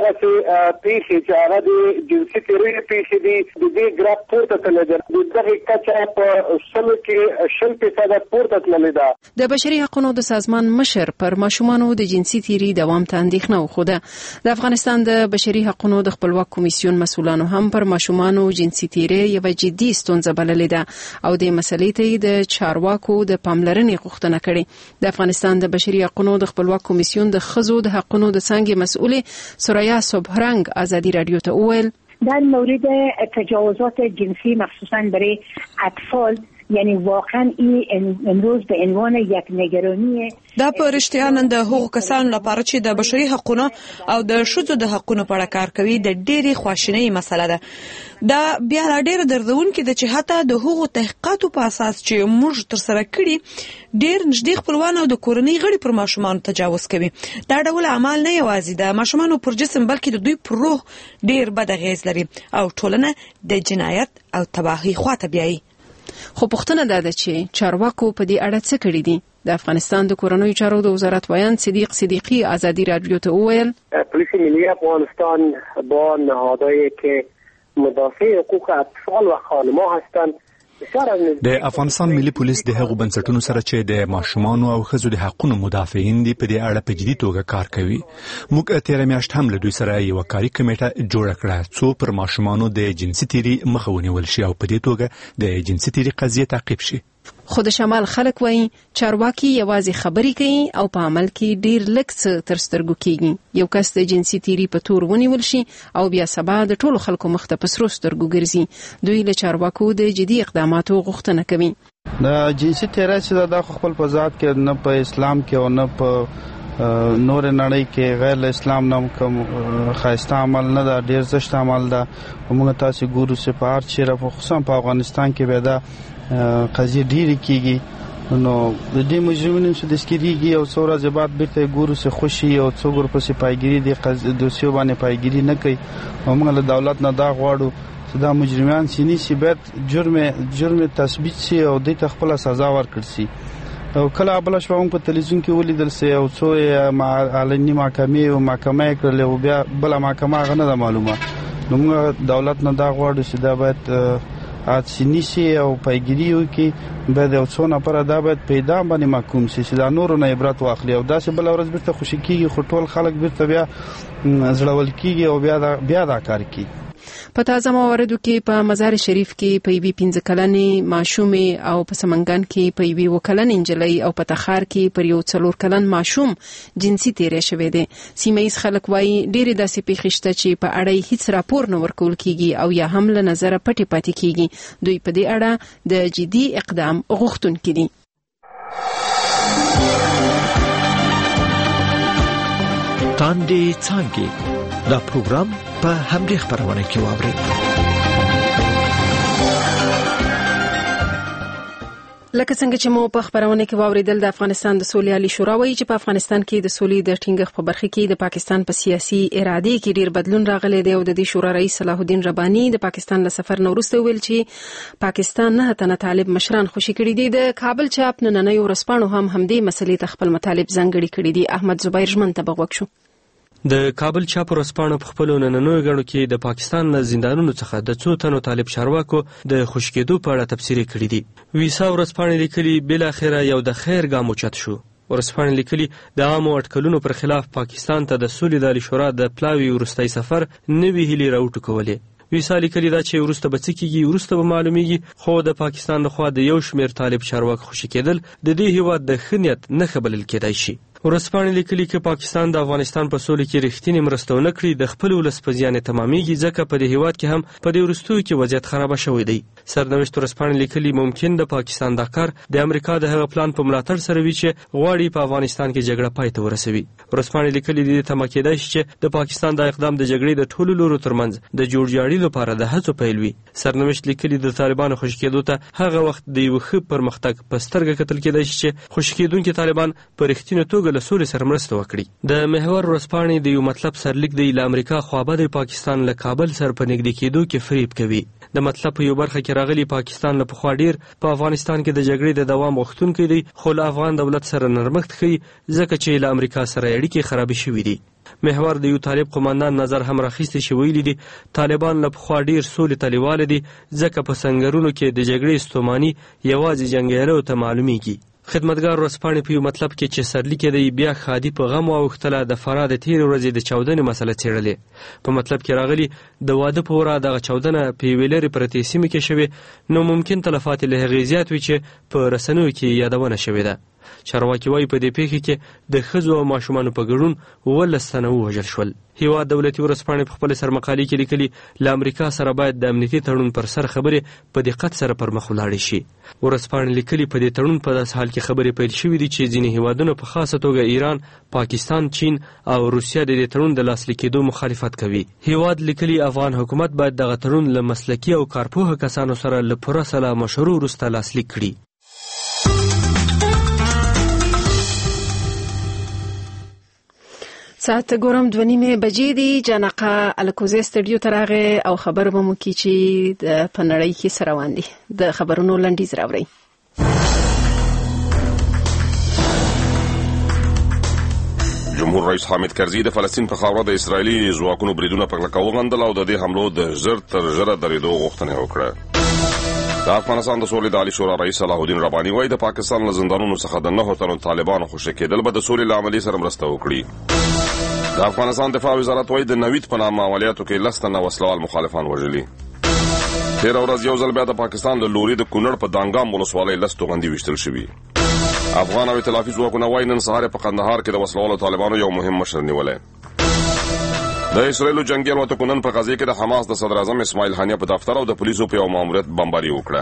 دغه پیښې چې هغه د جنسي تیری پیښې دي د دې ګراف پورته تللی ده د دغې کچه په سلو کې شل فیصده پورته تللې ده. د بشري حقوقو د سازمان مشر پر ماشومانو د جنسي تیری دوام ته اندېښنه وښوده. د افغانستان د بشري حقوقو د خپلواک کمیسیون مسؤلانو هم پر ماشومانو جنسي تیری یوه جدي ستونزه بللې ده او د مسلې ته د چارواکو د پاملرنې غوښتنه کړې. د افغانستان د بشري حقوقو د خپلواک کمیسیون د ښځو د حقوقو د څانګې مسؤله سوریا صبحرنگ ازادي رادیو ته وویل در مورد تجاوزات جنسی مخصوصا برای اطفال یعنی واقعا این امروز به عنوان یک نگرانی دا په رښتیا نن د هغو کسانو لپاره چې د بشري حقوقو او د ښځو د حقوقو په اړه کار کوي د ډېرې خواشینۍ مسله ده. دا بیا لا ډېر دردونکې ده چې حتی د هغو تحقیقاتو په اساس چې موږ ترسره کړي ډېر نږدې خپلوان او د کورنۍ غړي پر ماشومانو تجاوز کوي. دا ډول اعمال نه یوازې د ماشومانو پر جسم بلکې د دوی پر روح ډېر بد اغېز لري او ټولنه د جنایت او تباهۍ خواته بیایي. خو پوښتنه دا ده چې چارواکو په دې اړه څه کړي دي. د افغانستان د کورنیو چارو د وزارت ویان صدیق صدیقی ازادي رادیو ته وویل پلیس ملی افغانستان با نهادهایی که مدافع حقوق اطفال و خانم‌ها هستند د افغانستان ملي پولیس د هغو بنسټونو سره چې د ماشومانو او ښځو د حقوقو مدافعین دي په دې اړه په جدي توګه کار کوي. موږ تېره میاشت هم له دوی سره یوه کاري کمیټه جوړه کړه څو پر ماشومانو د جنسي تیري مخه ونیول شي او په دې توګه د جنسي تیري قضیه تعقیب شي. خو د شمال خلک وایي چارواکي یوازې خبرې کوي او په عمل کې ډیر لږ څه تر سترګو کېږي. یو کس د جنسي تیري په تور ونیول شي او بیا سبا د ټولو خلکو مخ ته په سرو سترګو ګرځي. دوی له چارواکو د جدي اقداماتو غوښتنه کوي. د جنسي تیری چې د خپل په ذات کې نه په اسلام کې او نه په نور نړۍ کې غیر اسلام نام کوم خاصه عمل نه دا ډیر زشت عمل ده. موږ تاسو ګورو چې په هر چیرې خصوصا په افغانستان کې به دا قضیه ډیره کیږي. نو د دې مجرمینو چې د سکریږي او څوره زبات بیرته ګورو چې خوشي او څوګر په سپایګری د دوسیو باندې پایګری نه کوي. موږ له دولت نه دا غواړو چې دا مجرمان سینې سی بیت جرم جرم تثبیت شي او د خپل سزا ورکړي شي. او کله بل شپه موږ په تلویزیون کې ولیدل سي او څو علني محکمې او محکمې کړل او بیا بل محکمه غنه ده معلومه. نو موږ دولت نه دا غواړو چې دا باید اڅنیسی او پیګری وکي به د څونه پر دا باید پیدا باندې محکوم شي چې دا نور نه عبرت واخلي او داسې بل ورځ بیرته خوشی کیږي خو ټول خلک بیرته بیا زړول کیږي او بیا دا بیا دا کار کوي. په تازه مواردو کې په مزار شریف کې په یوې پنځه کلنې ماشومې او په سمنګان کې په یوې اووه کلنې نجلۍ او په تخار کې پر یو څلور کلن ماشوم جنسي تیری شوی دی. سیمه ییز خلک وایي ډېرې داسې پیښې شته چې په اړه هیڅ راپور نه ورکول کیږي او یا هم له نظره پټې پاتې کیږي. دوی په دې اړه د جدي اقدام غوښتونکي دي. تاندې څانګې دا پروګرام په همدې خبرونه کې واوري. لکه څنګه چې مو په خبرونه کې واوریدل د افغانستان د سولې عالی شورا وایي چې په افغانستان کې د سولې د ټینګښت په برخه کې د پاکستان په سیاسي اراده کې ډیر بدلون راغلی دی او د دې شورا رئیس صلاح الدین رباني د پاکستان له سفر نه وروسته ویل چې پاکستان نه تنه طالب مشران خوشي کړي دي. د کابل چاپ نننۍ ورسپانو هم همدې مسلې ته خپل مطالب ځانګړي کړي دي. احمد زبیر ژمن ته بغوښ شو. د کابل چاپ ورسپانو په خپل نننوي غړو کې د پاکستان له زندانونو څخه د څو تنو طالب چارواکو د خوشکېدو په اړه تفسیر کړی دي. ویسا ورسپانې لیکلي بل اخره یو د خیر ګام اوچت شو. ورسپانې لیکلي د عامو اټکلونو پر خلاف پاکستان ته د سولې د عالی شورا د پلاوي وروستۍ سفر نوې هیلې راوټکولې. ویسا لیکلي دا چې وروسته به څه کېږي وروسته به معلومیږي، خو د پاکستان لخوا د یو شمېر طالب چارواکو خوشي کېدل د دې هیواد د ښه نیت نښه بلل کېدای شي. ورسپانې لیکلي چې پاکستان د افغانستان په سولې کې رښتینې مرسته ونه کړي د خپل ولس په زیان تمامېږي، ځکه په دې هیواد کې هم په دې وروستیو کې وضعیت خراب شوی دی. سرنوشت ورسپانې لیکلي ممکن د پاکستان دا کار د امریکا د هغه پلان په ملاتړ سره وي چې غواړي په افغانستان کې جګړه پای ته ورسوي. ورسپانې لیکلي دې تمه کېدای شي چې د پاکستان د اقدام د جګړې د ټولو لورو ترمنځ د جوړجاړي لپاره د هڅو پیل وي. سرنوشت لیکلي د طالبانو خوشي کېدو ته هغه وخت د یو ښه پرمختګ په سترګه کتل کېدای شي چې خوشي کېدونکي طالبان په رښتینې توګه له سولې سره مرسته وکړي. د محور ورسپانې د یو مطلب سرلیک دی له امریکا خوابه د پاکستان له کابل سره په نږدې کېدو کې فریب کوي. د مطلب په یو برخه کې راغلی پاکستان له پخوا ډیر په افغانستان کې د جګړې د دوام غوښتونکی دی، خو له افغان دولت سره نرمښت ښیي ځکه چې له امریکا سره اړیکې خرابې شوې دي. محور د یو طالب قوماندان نظر هم راخیستی چې ویلي دي طالبان له پخوا ډیر سولې ته لیواله دي ځکه په سنګرونو کې د جګړې ستوماني یوازې جنګیالیو ته معلومیږي. خدمتګار ورځپاڼې په یو مطلب کې چې سرلیک دی بیا خادي په غم واوښتله د فراه د تېرې ورځې د چاودنې مسله څېړلې. په مطلب کې راغلي د واده په ورځ دغه چاودنه په یوې لرې پرتې سیمې کې شوې، نو ممکن تلفات یې له هغې زیات وي چې په رسنیو کې یادونه شوې ده. چارواکي وایي په دې پیښه کې د ښځو او ماشومانو په ګډون اوولس تنه ووژل شول. هیواد دولتي ورځپاڼې په خپلې سرمقالې کې لیکلي له امریکا سره باید د امنیتي تړون پر سر خبرې په دقت سره پر مخ ولاړې شي. ورځپاڼې لیکلي په دې تړون په داسې حال کې خبرې پیل شوې دي چې ځینې هیوادونه په خاصه توګه ایران، پاکستان، چین او روسیه د دې تړون د لاسلیک کېدو مخالفت کوي. هیواد لیکلي افغان حکومت باید دغه تړون له مسلکي او کارپوهه کسانو سره له پوره سلا مشورو وروسته لاسلیک کړي. ساعت ګورم دوه نیمې بجې دي. جانقه الکوزي سټډیو ته راغی او خبر به مو کې چې په نړۍ کې څه روان دي. د خبرونو لنډیز راوړئ. جمهور رئیس حامد کرزي د فلسطین په خاوره د اسرایلي ځواکونو بریدونه په کلکه وغندل او د دې حملو د ژر تر ژره درېدو غوښتنه وکړه. د افغانستان د سولې د عالي شورا رئیس صلاح الدین رباني وایي د پاکستان له زندانونو څخه د نهو تنو طالبانو خوشي کېدل به د سولې له عملي سره مرسته وکړي. د افغانستان دفاع وزارت وایي د نوید په نامه عملیاتو کې لس تنه وسلوال مخالفان وژلي. تېره ورځ یو ځل بیا د پاکستان له لوري د کونړ په دانګام ولسوالۍ لس توغندي ویشتل شوي. افغان او ائتلافي ځواکونه وایي نن سهار په قندهار کې د وسلوالو طالبانو یو مهم مشر نیولی. د اسرائیلو جنگي الوتکو نن په غزې کې د حماس د صدر اعظم اسماعیل هانیه په دفتر او د پولیسو په یو ماموریت بمباري وکړه.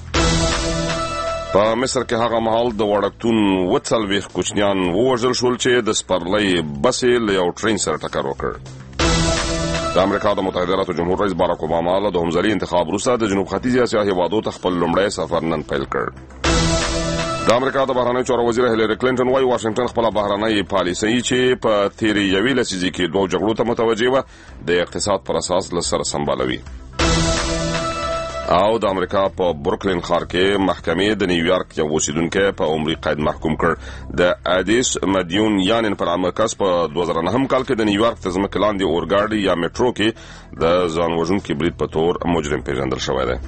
په مصر کې هغه مهال د وړکتون اووه څلوېښت کوچنیان ووژل شول چې د سپرلۍ بسې له یو ټرین سره ټکر وکړ. د امریکا د متحده ایالاتو جمهور رئیس باراک اوباما له دوهمځلي انتخاب وروسته د جنوب ختیځې اسیا هېوادو ته خپل لومړی سفر نن پیل کړ. د امریکا د بهرنیو چارو وزیر هیلری کلینټن وايي واشنگټن خپله بهرنۍ پالیسۍ چې په تېرې یوې لسیزې کې دوو جګړو ته متوجه وه د اقتصاد پر اساس له سره سمبالوي. او د امریکا په بروکلین ښار کې محکمې د نیویارک یو اوسیدونکی په عمري قید محکوم کړ. د ادیس مدیون یانن پر نامه کس په دوه زره نهم کال کې د نیویارک د ځمکې لاندې اورګاډي یا میټرو کې د ځان وژونکي برید په تور مجرم پیژندل شوی دی.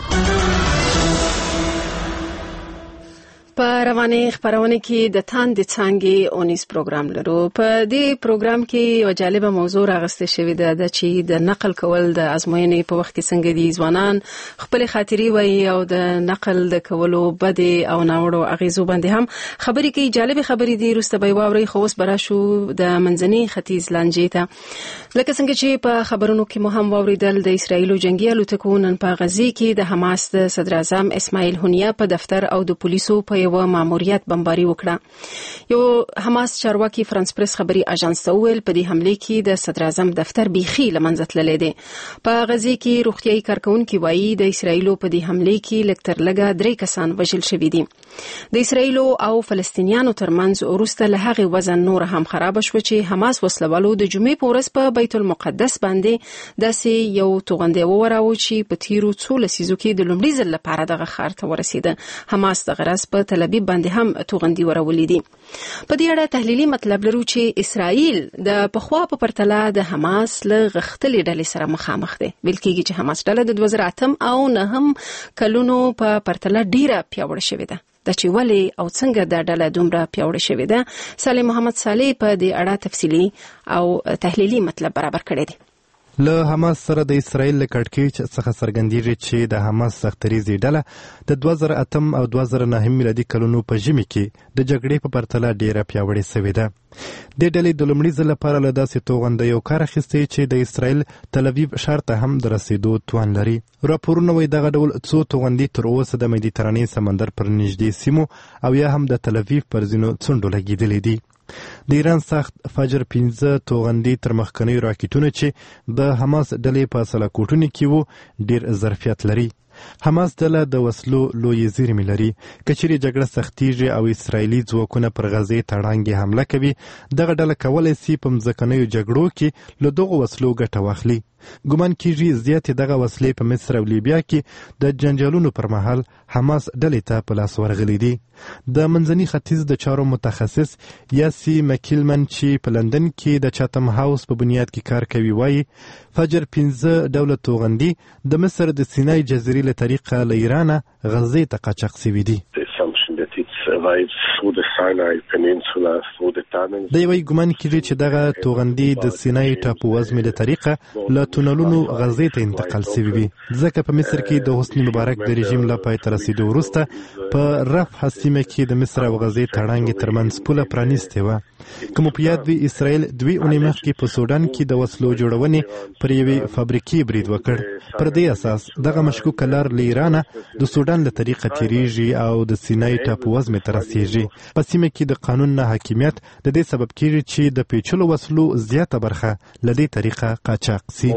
په روانې خبرونه کې د تاندې څانګې اونیز پروګرام لرو. په دې پروګرام کې یو جالبه موضوع راغسته شوې ده د چې د نقل کول د ازموینې په وخت کې څنګه دي ځوانان خپل خاطري وایي او د نقل د کولو بده او ناوړو اغیزو باندې هم خبرې کوي. جالبه خبرې دي روسته به واوري خو اوس برا شو د منځني ختیځ لانجې ته. لکه څنګه چې په خبرونو کې مو هم واوریدل د اسرایلو جنگي الوتکو نن په غزې کې د حماس د صدر اعظم اسماعیل هنیه په دفتر او د پولیسو په یو ماموریت بمباري وکړه. یو حماس چارواکي فرانس پریس خبري اژانس ته ویل په دې حمله کې د صدر اعظم دفتر بيخي لمنځه تللی دی. په غزې کې روغتيایي کارکونکو وایي د اسرایلو په دې حمله کې لکتر لګا درې کسان وژل شوي دي. د اسرایلو او فلسطینیانو ترمنځ وروسته له هغه وزن نور هم خراب شو چې حماس وسلوالو د جمعې په ورځ په بیت المقدس باندې داسې یو توغندي وراو چې په تیرو څو لسیزو کې د لومړي ځل لپاره دغه ښار ته ورسېده. حماس د غرض په تل ابیب باندې هم توغندي ورولې دي. په دې اړه تحلیلي مطلب لرو چې اسرائیل د پخوا په پرتله د حماس له غختلې ډلې سره مخامخ دی. ویل کېږي چې حماس ډله د دوه زره اتم او نهم کلونو په پرتله ډیره پیاوړې شوې ده. د چې ولې او څنګه د ډله دومره پیاوړې شوې ده صالح محمد صالح په دې اړه تفصیلی او تحلیلي مطلب برابر کړی دی. له حماس سره د اسرائیل له کړکېچ څخه څرګندېږي چې د حماس سختریزي ډله د دوه زره اتم او دوه زره نهم میلادي کلونو په ژمي کې د جګړې په پرتله ډیره پیاوړې شوې ده. د ډلې د لومړي ځل لپاره له داسې توغندیو کار اخیستی چې د اسرائیل تل ابیب ښار ته هم د رسیدو توان لري. راپورونه وایي دغه ډول څو توغندي تر اوسه د مدیترانې سمندر پر نږدې سیمو او یا هم د تل ابیب پر ځینو څنډو لګېدلې دي. د ایران سخت فجر پنځه توغندي تر مخکنیو راکټونو چې د حماس ډلې په سلاکوټونو کې وو ډیر ظرفیت لري. حماس ډله د وسلو لوی زیرمې لري. کچېرې جګړه سختیږي او اسرایلي ځواکونه پر غزې تړانګې حمله کوي، دغه ډله کولی سي په مځکنیو جګړو کې له دغو وسلو ګټه واخلي. ګمان کیږي زیاتې دغه وسلې په مصر او لیبیا کې د جنجالونو پر مهال حماس ډلې ته په لاس ورغلي دي. د منځني ختیځ د چارو متخصص یاسي مکیلمن چې په لندن کې د چاتم هاوس په بنیاد کې کار کوي وایي فجر پنځه ډوله توغندي د مصر د سینای جزیرې له طریقه له ایرانه غزې ته قاچاق سوي دي. د یوې ګمان کیږي چې دغه توغندي د سینای ټاپو وزمې له طریقه له تونلونو غزې ته انتقال سوي وي، ځکه په مصر کې د حسني مبارک د رژیم له پای ته رسیدو وروسته په رفح سیمه کې د مصر او غزې تړانګې ترمنځ پوله پرانیستې وه. که مو په یاد وي اسرائیل دوې اونۍ مخکې په سودان کې د وسلو جوړونې پر یوې فابریکې برید وکړ. پر دې اساس دغه مشکوکه لار له ایرانه د سودان له طریقه تیریږي او د سینای ټاپو وزمې ته رسیږي. په سیمه کې د قانون نه حاکمیت د دې سبب کیږي چې د پیچلو وسلو زیاته برخه له دې طریقه قاچاق سي.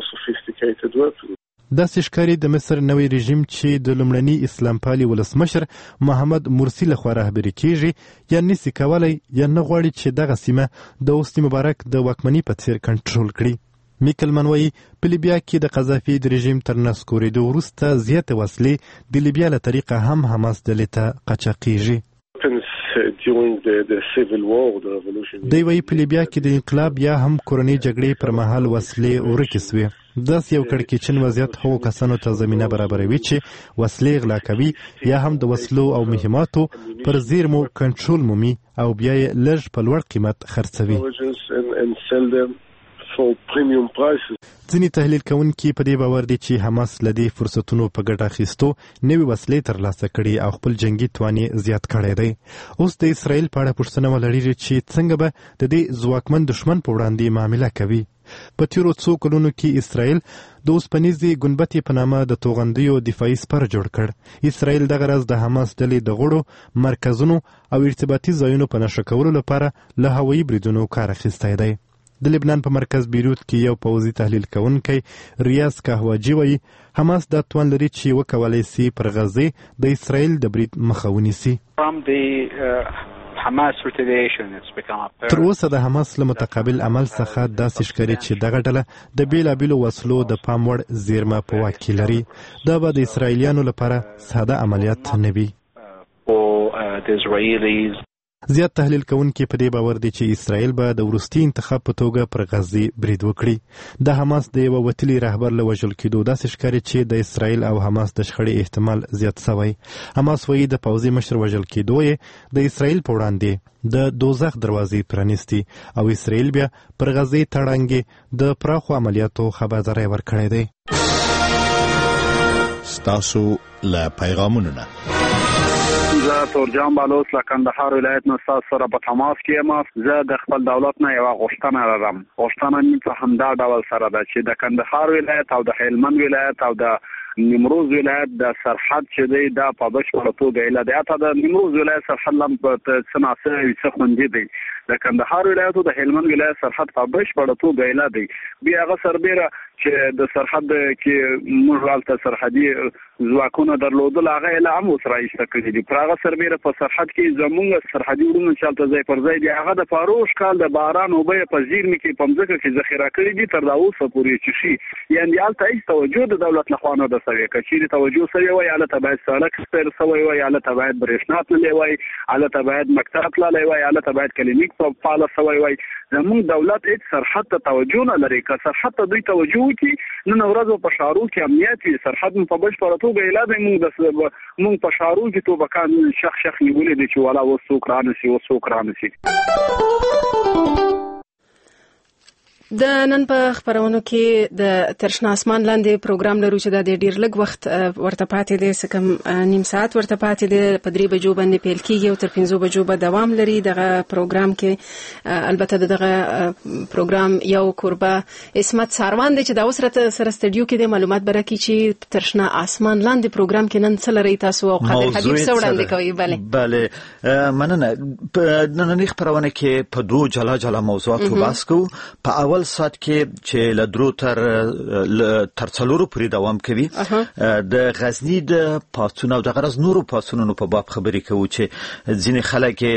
داسې ښکاري د مصر نوی رژیم چې د لومړني اسلام پالي ولسمشر محمد مرسي لخوا رهبري کیږي یا نسي کولی یا نه غواړي چې دغه سیمه د حسني مبارک د واکمنۍ په څیر کنټرول کړي. میکلمن وایي په لیبیا کې د قذافي د رژیم تر نسکورېدو وروسته زیاتې وسلې د لیبیا له طریقه هم حماس ډلې ته قاچاقیږي. دی وایي په لیبیا کې د انقلاب یا هم کورنۍ جګړې پر مهال وسلې ورکې سوې. داسې یو کړکېچن وضعیت هغو کسانو ته زمینه برابروي چې وسلې غلا کوي یا هم د وسلو او مهماتو پر زیرمو کنټرول مومي او بیا یې لږ په لوړ قیمت خرڅوي. ځینې تحلیل کوونکي په دې باور دي چې حماس له دې فرصتونو په ګټه اخیستو نوې وسلې ترلاسه کړي او خپل جنګي توان یې زیات کړی دی. اوس د اسرائیل په اړه پوښتنه ولري چې څنګه به د دې ځواکمن دښمن په وړاندې معامله کوي. په تیرو څو کلونو کې اسرائیل د اوسپنیزې ګنبدې په نامه د توغندیو دفاعي سپر جوړ کړ. اسرائیل دغه راز د حماس ډلې د غړو مرکزونو او ارتباطي ځایونو په نښه کولو لپاره له هوایي بریدونو کار اخیستی دی. د لبنان په مرکز بیروت کې یو پوځي تحلیل کوونکی ریاض کهواجي وایي حماس دا توان لري چې وکولی سي پر غزې د اسرائیل د برید مخه ونیسي. تر اوسه د حماس له متقابل عمل څخه داسې ښکاري چې دغه ډله د بیلابیلو وسلو د پام وړ زیرمه په واک کې لري. دا به د اسرائیلیانو لپاره ساده عملیات نه وي. زیات تحلیل کوونکي په دې باور دي چې اسرائیل به د وروستي انتخاب په توګه پر غزې برید وکړي. د حماس د یوه وتلي رهبر له وژل کېدو داسې ښکاري چې د اسرائیل او حماس د شخړې احتمال زیات سوی. حماس وایي د پوځي مشر وژل کېدو یې د اسرائیل په وړاندې د دوزخ دروازې پرانیستي او اسرائیل بیا پر غزې تړانګې د پراخو عملیاتو خبرداری ورکړی دی. ستاسو له پیغامونو نه زه تورجان بلوچ له کندهار ولایت نه ستاسو سره په تماس کې یم. زه د خپل دولت نه یوه غوښتنه لرم. غوښتنه مې په همدا ډول سره ده چې د کندهار ولایت او د هلمند ولایت او د نیمروز ولایت د سرحد چې دی دا په بشپړه توګه ایله دی. حتی د نیمروز ولایت سرحد هم په څه ناڅه څه خوندي دی. د کندهار ولایت او د هلمند ولایت سرحد په بشپړه توګه ایله دی. بیا هغه سربیره چې د سرحد کې موږ هلته سرحدي ځواکونه درلودل هغه ایله هم اوس رایسته کړي دي. پر هغه سربیره په سرحد کې زموږ سرحدي وروڼه چې هلته ځای پر ځای دي هغه د فاروش کال د باران اوبه یې په زیرمې کې په مځکه کې ذخیره کړي دي تر دا اوسه پورې چې شي. یعنې هلته هېڅ توجه د دولت لخوا نه ده سوې. که چیرې توجه سوې وای هلته باید سړک سپیر سوی وای، هلته باید برېښنا تللی وای، هلته باید مکتب تللی وای، هلته باید کلینیک فعاله سوی وای. زموږ دولت هېڅ سرحد ته توجه نه لري. که سرحد ته دوی توجه وکړي نن ورځ په ښارو کې امنیت وي. سرحد مو په بشپړه توګه ایله دی. موږ په ښارو کې توبکان شخ شخ نیولي دي چې والا اوس څوک رانسي اوس څوک رانسي. د نن په خبرونو کې د ترشنا اسمان لاندې پروګرام لرو چې د ډیر لږ وخت ورته پاتې دی، څه کم نیم ساعت ورته پاتې دی. په درې بجو باندې پیل کیږي او تر پنځو بجو به دوام لري. دغه پروګرام کې البته دغه پروګرام یو کوربه اسمت ساروان دی چې دا اوس سره سټډیو کې د معلومات برکې چې ترشنا اسمان لاندې پروګرام کې نن څه لري تاسو او قادر حبیب څه وړاندې کوي؟ بله بله مننه. نننۍ خبرونه کې په دوه جلا جلا موضوعاتو بحث کوو. په اول سات کې چې له درو تر تر څلورو پورې دوام کوي د غزنی د پاڅون او د غرض نورو پاڅونونو په باب خبرې کوو چې ځینې خلک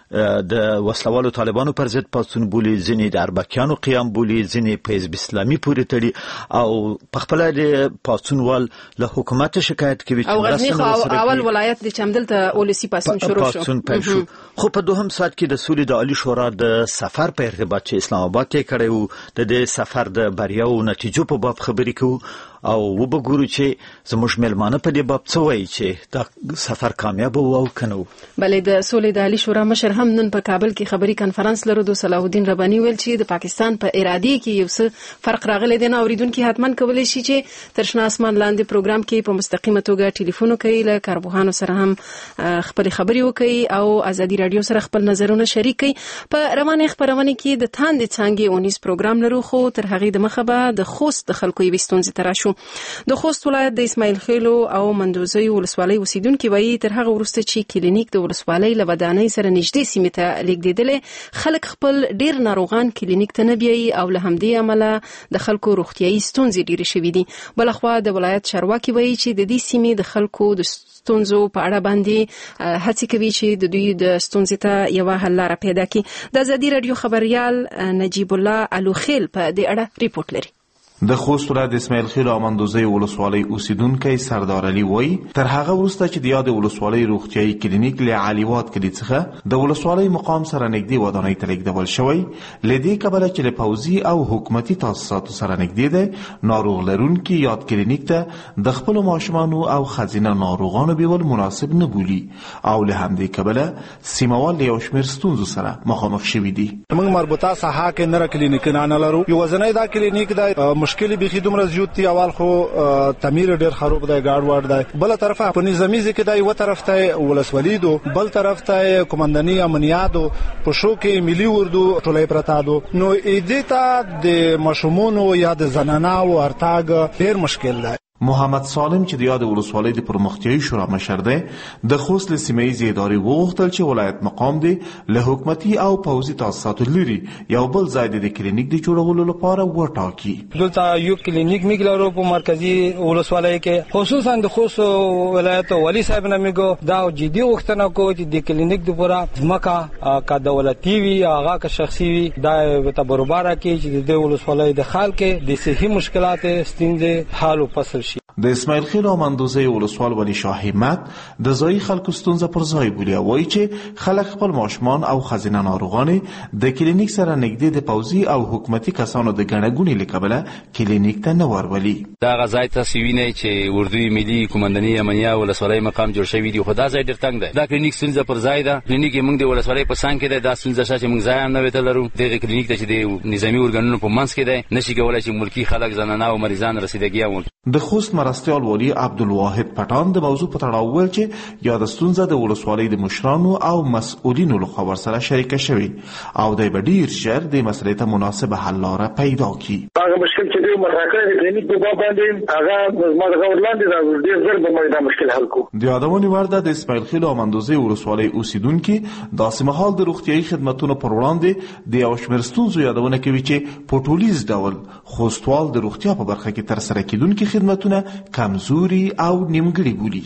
د وسلوالو طالبانو پر ضد پاڅون بولي، ځینې د اربکیانو قیام بولي، ځینې په حزب اسلامي پورې تړي او په خپل د پاڅونوال له حکومت شکایت کوي او غزنی خو اول ولایت د چمدلته ولسی پاڅون شروع شو پاڅون پیل شو. خو په دوهم سات کې د سولې د عالی شورا د سفر په ارتباط چې اسلام آباد ته کړی وو د دې سفر د بریا او نتیجو په باب خبرې کوو او وبګورو چې زموږ ملمانه په دې باب څه وایي چې دا سفر کامیاب وو او کنه. بلې د سولې د عالی شورا مشر هم نن په کابل کې خبري کانفرنس لرو. د صلاح الدین رباني ویل چې د پاکستان په اراده کې یو څه فرق راغلی دی نه اوریدونکو حتمان کولای شي چې تر شنه اسمان لاندې پروګرام کې په مستقیمه توګه ټلیفون کوي له کاربوهانو سره هم خبري خبري وکړي او ازادي رادیو سره خپل نظرونه شریک کړي. په روانه خبرونه کې د تاندې څنګه اونیس پروګرام لرو خو تر هغه د مخه به د خوست د خلکو یې ستونزې تراشو. د خوست ولایت د اسماعیل خیلو او مندوزي ولسوالۍ اوسیدونکو وایي تر هغه وروسته چې کلینیک د ولسوالۍ له ودانۍ سره نږدې سیمه ته لیږدېدل خلک خپل ډیر ناروغان کلینیک ته نه بیایي او له همدې عمله د خلکو روغتيایي ستونزې ډېرې شوې دي. بلخوا د ولایت چارواکي وایي چې د دې سیمې د خلکو د ستونزو په اړه باندې هڅه کوي چې د دوی د ستونزې ته یو حل لاره پیدا کړي. د ازادي رادیو خبريال نجیب الله الوخیل په دې اړه ریپورت لري. د خوست ولایت د اسماعیل خیل او مندوزي ولسوالۍ اوسیدونکو سردار علي وایي تر هغه وروسته چې د یاد ولسوالۍ روغتيایي کلینیک له علیوات کلی څخه د ولسوالۍ مقام سره نږدې ودانۍ ته لیږدول شوی لدې کبله چې له پوځي او حکومتي تاسیساتو سره نږدې ده ناروغ لرونکي یاد کلینیک ته د خپل ماشومانو او خزینه ناروغانو بیول مناسب نه بولي او له همدې کبله سیموال یو شمېر ستونزو سره مخامخ شوي دي. موږ مربوطه ساحه کې نه کلینیکونه نه لرو. یو ځنې دا کلینیک د مشکل به خدمت زیات دی. اول خو تعمیر ډیر خراب دی، ګاډ وړ دی. بل طرفه په نظامی ځکه دی و طرف ته ولسوالۍ دو، بل طرف ته کمانډنی امنیت دو، په شو کې ملي اردو ټولې پرتا دو. نو ایدیتا د مشمونو یا د زنانه او ارتاګ ډیر مشکل دی. محمد سالم چې د یاد ولسوالۍ د پرمختیايي شورا مشر دی د خوست له سیمه‌ییزې ادارې وغوښتل چې ولایت مقام دی له حکومتي او پوځي تاسیساتو لري یو بل ځای د کلینیک د جوړولو لپاره وټاکي. دلته یو کلینیک میګلرو په مرکزی ولسوالۍ کې خصوصا د خوست ولایت والی صاحب نه میګو دا جدي وختنه کو چې د کلینیک د پورا ځمکه کا دولتي وي هغه کا شخصي وي دا ته برابر کې چې د ولسوالۍ د خلک د صحي مشکلات ستونزې حل او فصل د اسماعیل خیل او مندوزي ولسوال ولی شاه همت د ځای خلکو ستونزه پر ځای بولی وایي چې خلک خپل ماشومان او خزینه ناروغان د کلینیک سره نږدې د پوځي او حکومتي کسانو د ګڼګونې لکبله کلینیک ته نه ورولي. دا غځای ته ویني چې اردوی ملي کمانډنی امنیه ولسوالۍ مقام جوړ شوی دی خو دا ځای ډیر تنگ دی. دا کلینیک ستونزه پر ځای ده. کلینیک موږ د ولسوالۍ په څنګ کې دی. دا ستونزه چې موږ ځای هم نه وته لرو. د کلینیک ته چې د نظامی ارګانونو په منځ کې دی نشي کولای چې ملکی خلک زنانه او مریضان رسیدګي ومن. د خوست مرستيال والی عبدالواحد پټان د موضوع په تړاو ویل چې یاد ستونزه د ولسوالۍ د مشرانو او مسؤلینو له خبر سره شریک شوی او د بدیر ژر د مسلې ته مناسبه حل لاره پیدا کړي. هغه مشکل چې دوی مراکز د کلینیک په باب باندې هغه ماده ورلاندې دا ډیر زر به موږ دا مشکل حل کو. د یادونه ورده د اسماعیل خیل او مندوزي ولسوالۍ اوسیدونکو د سیمهال د روغتيایي خدماتو پر وړاندې د یو شمېر ستونزو یادونه کوي چې په ټولیز ډول خوستوال د روغتیا په برخه کې تر سره کیدونکو خدماتونه کمزوري او نیمګړي بولي.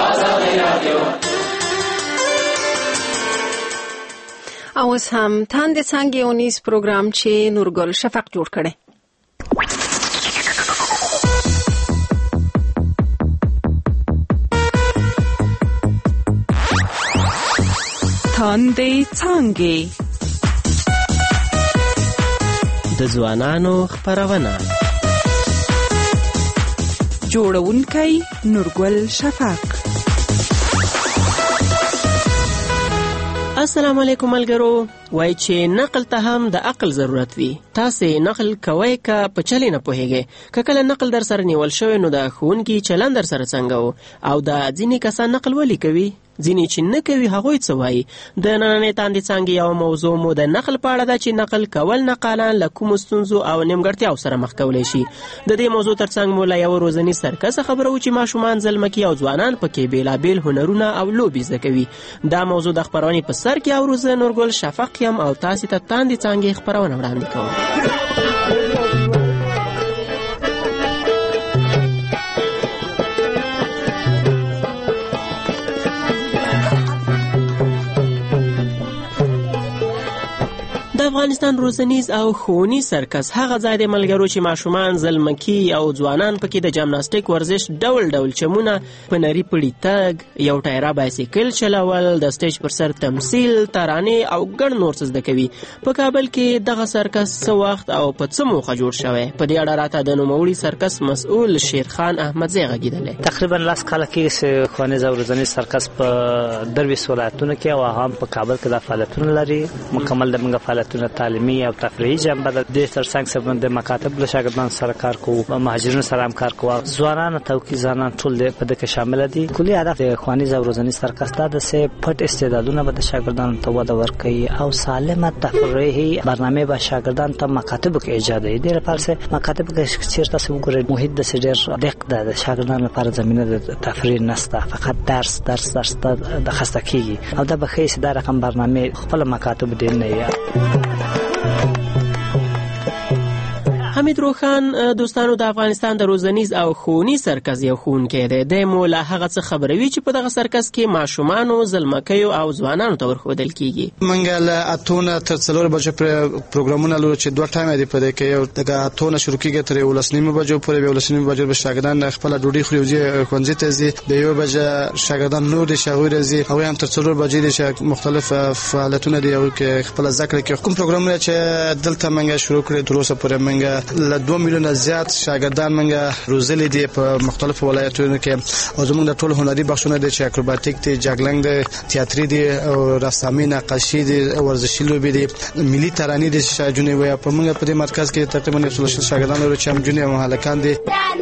او اوس هم تاندې څنګه اونیس پروګرام چې نورګل شفق جوړ کړي. تاندې څنګه د ځوانانو خبرونه جوړونکی نورګل شفق. السلام علیکم ملګرو. وای چې نقل ته هم د عقل ضرورت وي. تاسو نقل کوئ که په چلی نه پوهیږئ. که کله نقل در سره نیول شوی نو د ښوونکي چلند در سره څنګه و او د ځینې کسان نقل ولې کوي ځینې چې نه کوي هغوی څه وایي. د نننۍ تاندې څانګې یوه موضوع مو د نقل په اړه ده چې نقل کول نقالان له کومو ستونزو او نیمګړتیاو سره مخ کولی شي. د دې موضوع ترڅنګ مو له یوه ورځني سرکسه خبرو چې ماشومان زلمکي او ځوانان پکې بېلابېل هنرونه او لوبې زده کوي. دا موضوع د خپرونې په سر کې اورو. زه نورګل شفق یم او تاسې ته تاندې څانګې خپرونه وړاندې کوم. افغانستان روزنیز او ښوونیز سرکس هغه ځای دی ملګرو چې ماشومان زلمکي او ځوانان پکې د جمناستیک ورزش ډول ډول چمونه په نري پړي تګ یو ټایره بایسیکل چلول د سټیج پر سر تمثیل ترانې او ګڼ نور څه زده کوي. په کابل کې دغه سرکس څه وخت او په څه موخه جوړ شوی په دې اړه راته د نوموړي سرکس مسؤل شیرخان احمدزی غږیدلی. تقریبا لاس کاله کې چې ښوونیز او روزنیز سرکس په درویش ولایتونو کې او هم په کابل کې د فعالیتونه لري. مکمل د موږ فعالیتونه تعلیمي او تفریحي جنبه ده. د ترڅنګ سره د مکاتب له شاګردانو سره کار کوو، مهاجرینو سره هم کار کوو، ځوانان توکي ځانان ټول په دې کې شامل دي. کلی هدف د ښوونیز او روزنیز سرکس دا د سه پټ استعدادونه به د شاګردانو ته وده ورکړي او سالمه تفریحي برنامه به شاګردانو ته مکاتب کې ایجاد کړي. د لپاره سه مکاتب کې چیرته سه وګورئ محیط د سډر دق د شاګردانو لپاره زمينه د تفریح نسته، فقط درس درس درس د خسته کیږي او دا به خیس دا رقم برنامه خپل مکاتب دین نه یا حمید روخان دوستانو د افغانستان د روزنیز او ښوونیز سرکس یو ښوونکی دی. د مو له هغه څه خبروي چې په دغه سرکس کې ماشومانو زلمکیو او ځوانانو ته ورښودل کیږي. منګه له اتونه تر څلور بجې پر پروګرامونه لرو چې دوه ټایم دی په دې کې یو دغه اتونه شروع کیږي تر ولسنیمه بجو پورې به ولسنیمه بجو به شاګردان خپل ډوډۍ خوري او ښوونځي ته ځي. د یو بجې شاګردان نور دي شاغور ځي او هم تر څلور بجې دي مختلف فعالیتونه دي او کې خپل ذکر کې کوم پروګرامونه چې دلته منګه شروع کړي تر اوسه پورې منګه له دوه میلیونه زیات شاګردان منګه روزلي دي په مختلفو ولایتونو کې او زموږ د ټول هنري بخښونه دي چې اکروباتیک دي، جاګلنګ دي، تیاتري دي او رسامي نقاشي دي، ورزشي لوبې دي، ملي ترانې دي چې جونې وي. په موږ په دې مرکز کې تقریبا څلور شاګردان لرو چې هم جونې او هلکان دي.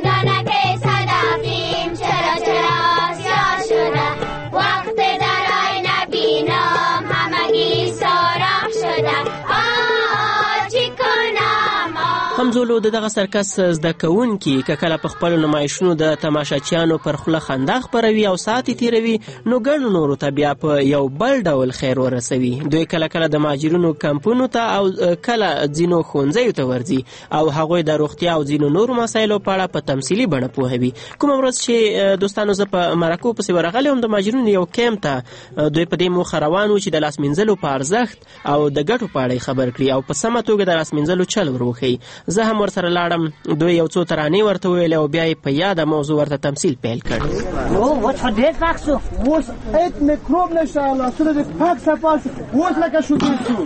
همزولو د دغه سرکس زده کوونکي که کله په خپلو نمایشونو د تماشاچیانو پر خوله خندا خپروي او ساعتې تیروي نو ګڼو نورو ته بیا په یو بل ډول خیر ورسوي. دوی کله کله د مهاجرینو کمپونو ته او کله ځینو ښوونځیو ته ورځي او هغوی د روغتیا او ځینو نورو مسایلو په اړه په تمثیلي بڼه پوهوي. کومه ورځ چې دوستانو زه په مرکو پسې ورغلی وم د مهاجرینو یو کیمپ ته دوی په دې موخه روان وو چې د لاس مینځلو په ارزښت او د ګټو په اړه خبر کړي او په سمه توګه د لاس مینځلو چل ور وښیي. زه هم ورسره لاړم، دوی یو څو ترانې ورته ویلې او بیا یې په یاده موضوع ورته تمثیل پیل کړ. او وڅ ډېر پاک شو، اوس هیڅ میکروب نشته، لاسونه دې پاک صفا اوس لکه شوګیر شو.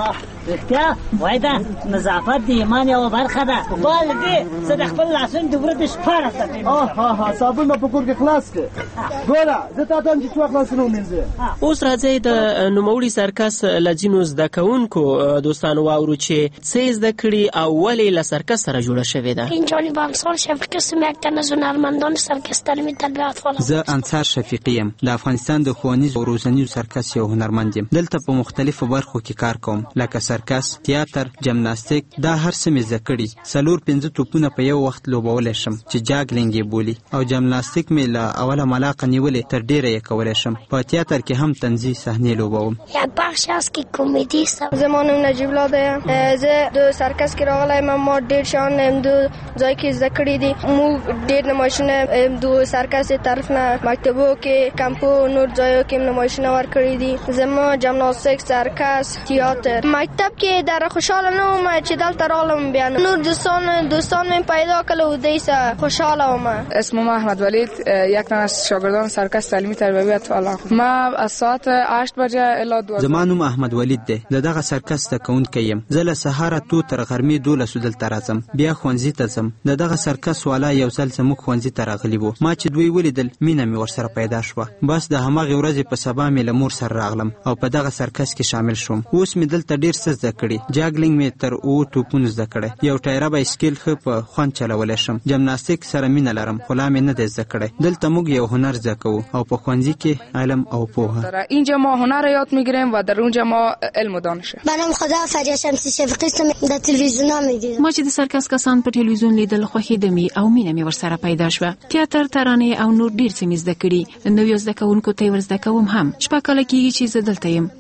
رښتیا وایي دا نظافت د ایمان یوه برخه ده. بال دې زه د خپل لاسونو د ورځې شپاړس دقیقې ها ها صابون به په کور کې خلاص کړې. ګوره زه تا ته هم چې څو وخت لاسونه ومینځې. اوس راځئ د نوموړي سرکس له ځینو زده کوونکو دوستانو واورو چې څه زده کړي او ولې له سرکس سره جوړه شوې ده. اینجانی با انصار شفیقی هستم، یک تن از هنرمندان سرکس تعلیمی تربیت اطفال. زه انصار شفیقی یم، د افغانستان د ښوونیز او روزنیز سرکس یو هنرمند یم. دلته په مختلفو برخو کې کار کوم لکه سرکس، تیاتر، جمناستیک، دا هر څه مې زده کړي. څلور پنځه توپونه په یو وخت لوبولی شم چې جاګلینګ یې بولي او جمناستیک مې له اوله ملاقه نیولې تر ډیره یې کولی شم. په تیاتر کې هم طنزي صحنې لوبوم. یک بخش هست که کمدی است. زما نوم نجیب الله ده. زه د سرکس کې راغلی یم. ما ډېر شیان د ځای کې زده کړي دي. موږ ډېر نمایشونه د سرکس طرف نه مکتبو کې، کمپو، نور ځایو کې نمایشونه ورکړي دي. زما جمناستیک، سرکس، تیاتر. مکتب کې در خوشحاله نه وم چې دلته راغلم. بیا نور دوستان دوستان مې پیدا کړل و دوی سره خوشحاله وم. اسمم احمد ولید، یک تن از شاگردان سرکس تعلیمی تربیتی اطفال. ما از ساعت هشت بجه الی دو. زما نوم احمد ولید دی. د دغه سرکس زده کوونکی یم. زه له سهاره تو تر غرمې دولسو دلته راځم، بیا ښوونځي ته ځم. د دغه سرکس والا یو ځل زموږ ښوونځي ته راغلی وو. ما چې دوی ولیدل مینه مې ورسره پیدا شوه. بس د هماغې ورځې په سبا مې له مور سره راغلم او په دغه سرکس کې شامل شوم. اوس مې دلته ډېر څه زده کړي. جاګلینګ مې تر اوو توپونو زده کړی. یو ټایره بایسکل ښه په خوند چلولی شم. جمناستیک سره مینه لرم خو لا مې نه دی زده کړی. دلته موږ یو هنر زده کوو او په ښوونځي کې علم او پوهه. اینجا ما هنر یاد میگیریم و در اونجا ما علم و دانش. منم خدا فریا شمسی شفیقی هستم، د تلویزیون میدیدم. ما چې د سرکس کسان په ټلویزیون لیدل خوښېدمې او مینه مې ورسره پیدا شوه. تیاتر، ترانې او نور ډېر څه مې زده کړي. نویو زده کوونکو ته یې ور زده کوم هم. شپږ کاله کېږي چې زه دلته یم.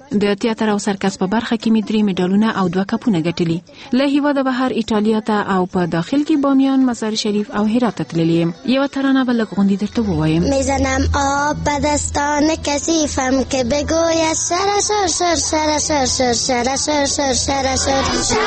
د تیاتر او سرکس په برخه کې مې درې مډالونه او دوه کپونه ګټلي. له هیواده بهر ایټالیا ته او په داخل کې بامیان، مزار شریف او هرات ته تللی یم. یوه ترانه به لږ غوندې درته ووایم. میزنم آب به دستان کثیفم که بگوید سراسر سر سراسر سر سراسر سر سراسر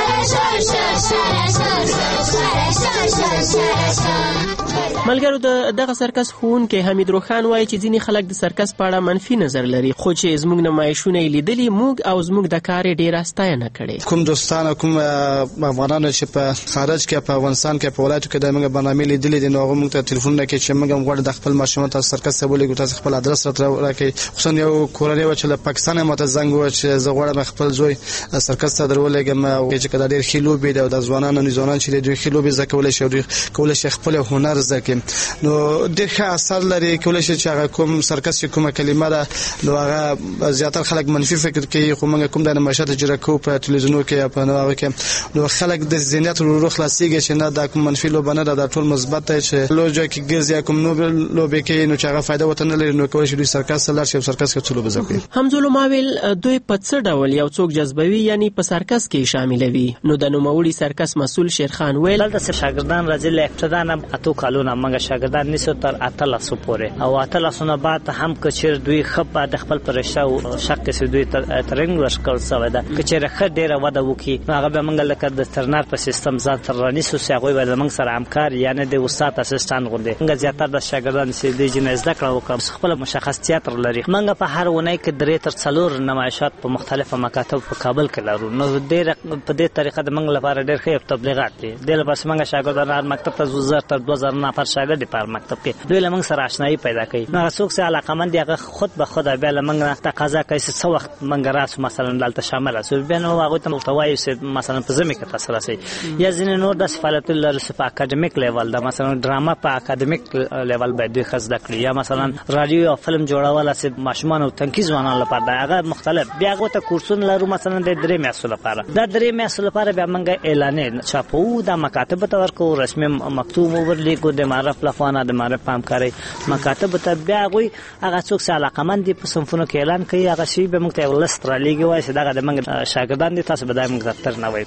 ملګرو د دغه سرکس ښوونکی حمید روخان وایي چې ځینې خلک د سرکس په اړه منفي نظر لري، خو چې زموږ نمایشونه یې لیدلي موږ او زموږ د کار یې ډېره ستاینه کړې. کوم دوستان او کوم افغانان چې په خارج کې په افغانستان کې په ولایتو کې د موږ برنامه لیدلې دي نو هغه موږ ته ټلیفونونه کوي چې موږ غواړو د خپل ماشومان ته سرکس ته ولېږو، تاسو خپل ادرس راکړئ. خصوصا یو کورنۍ و چې له پاکستان ماته زنګ و چې زه غواړم خپل زوی سرکس ته درولېږم او چې کله ډېر ښې لوبې دي او د ځوانانو نه ځوانان چې دوی ښې لوبې زده کولی شي او دوی کولی شي خپل هنر زده کړي نو ډېر ښه اثر لري. کولی شي چې هغه کوم سرکس چې کومه کلمه ده نو هغه زیاتره خلک منفي فکر کوي، خو موږ کوم د نمایشات اجرا کوو په تلویزیونو کې او په نوو کې نو خلک د ذهنیت ورو خلاصيږي چې نه دا کوم منفي لوبه نه ده، دا ټول مثبت دی چې لوجا کې ګرځي کوم نو لوبې کې نو چې هغه فائدہ وته نه لري نو کولی شي دوی سرکس لار شي سرکس کې څلو بزکوي. حمزه ماویل دوی په څه ډول یو څوک جذبوي یعنی په سرکس کې شاملوي. نو د نوموړي سرکس مسؤل شیرخان ویل دلته شاګردان راځي له ابتدا نه اتو کالونه موږ شاګردان نیسو تر اتلسو پورې او اتلسو نه بعد هم کچیر دوی خپ د خپل پرشته او شک کې دوی ترنګ ورشکل سوی ده کچیر خ ډیره وده وکي هغه به موږ لکه د ترنار په سیستم ځان تر رانیسو سیغوي به موږ سره همکار یعنی د استاد اسسټان غوندي موږ زیاتره د شاګردان سي د جنز د کړه وکم خپل مشخص تیاتر لري. موږ په هر ونه کې درې تر څلور نمایشات په مختلفه مکاتب په کابل کې لرو. نو ډیر په دې طریقه د موږ لپاره ډیر ښه تبلیغات دي. د لپاره موږ شاګردان مکتب ته زوزر تر دوه زره نفر شاګرد په مکتب کې دوی له موږ سره آشنایی پیدا کوي. نو څوک چې علاقمند هغه خود به خود بیا له موږ تقاضا کوي چې څو وخت موږ راسو مثلا دلته شامل اوسو بیا نو هغه ته متوایي چې مثلا په زمي کې تاسو راسي یا ځینې نور د فعالیت لري په اکیډمیک لیول دا مثلا ډراما په اکیډمیک لیول به دوی خص دکړي یا مثلا رادیو او فلم جوړول چې ماشومان او تنکیز ځوانان لپاره هغه مختلف بیا هغه ته کورسونه لرو مثلا د درې میاشتو لپاره دا درې میاشتو لپاره بیا موږ اعلان چاپو د مکاتب ته ورکو رسمي مکتوب ورلیکو د معرف لخوانه د معرف همکاري مکاتب ته بیا غوي هغه څوک چې علاقمند دي په صنفونو کې اعلان کوي هغه شی به موږ ته ولست را لګي وای چې دا د موږ شاګردان دي تاسو به دای موږ تر نه وای.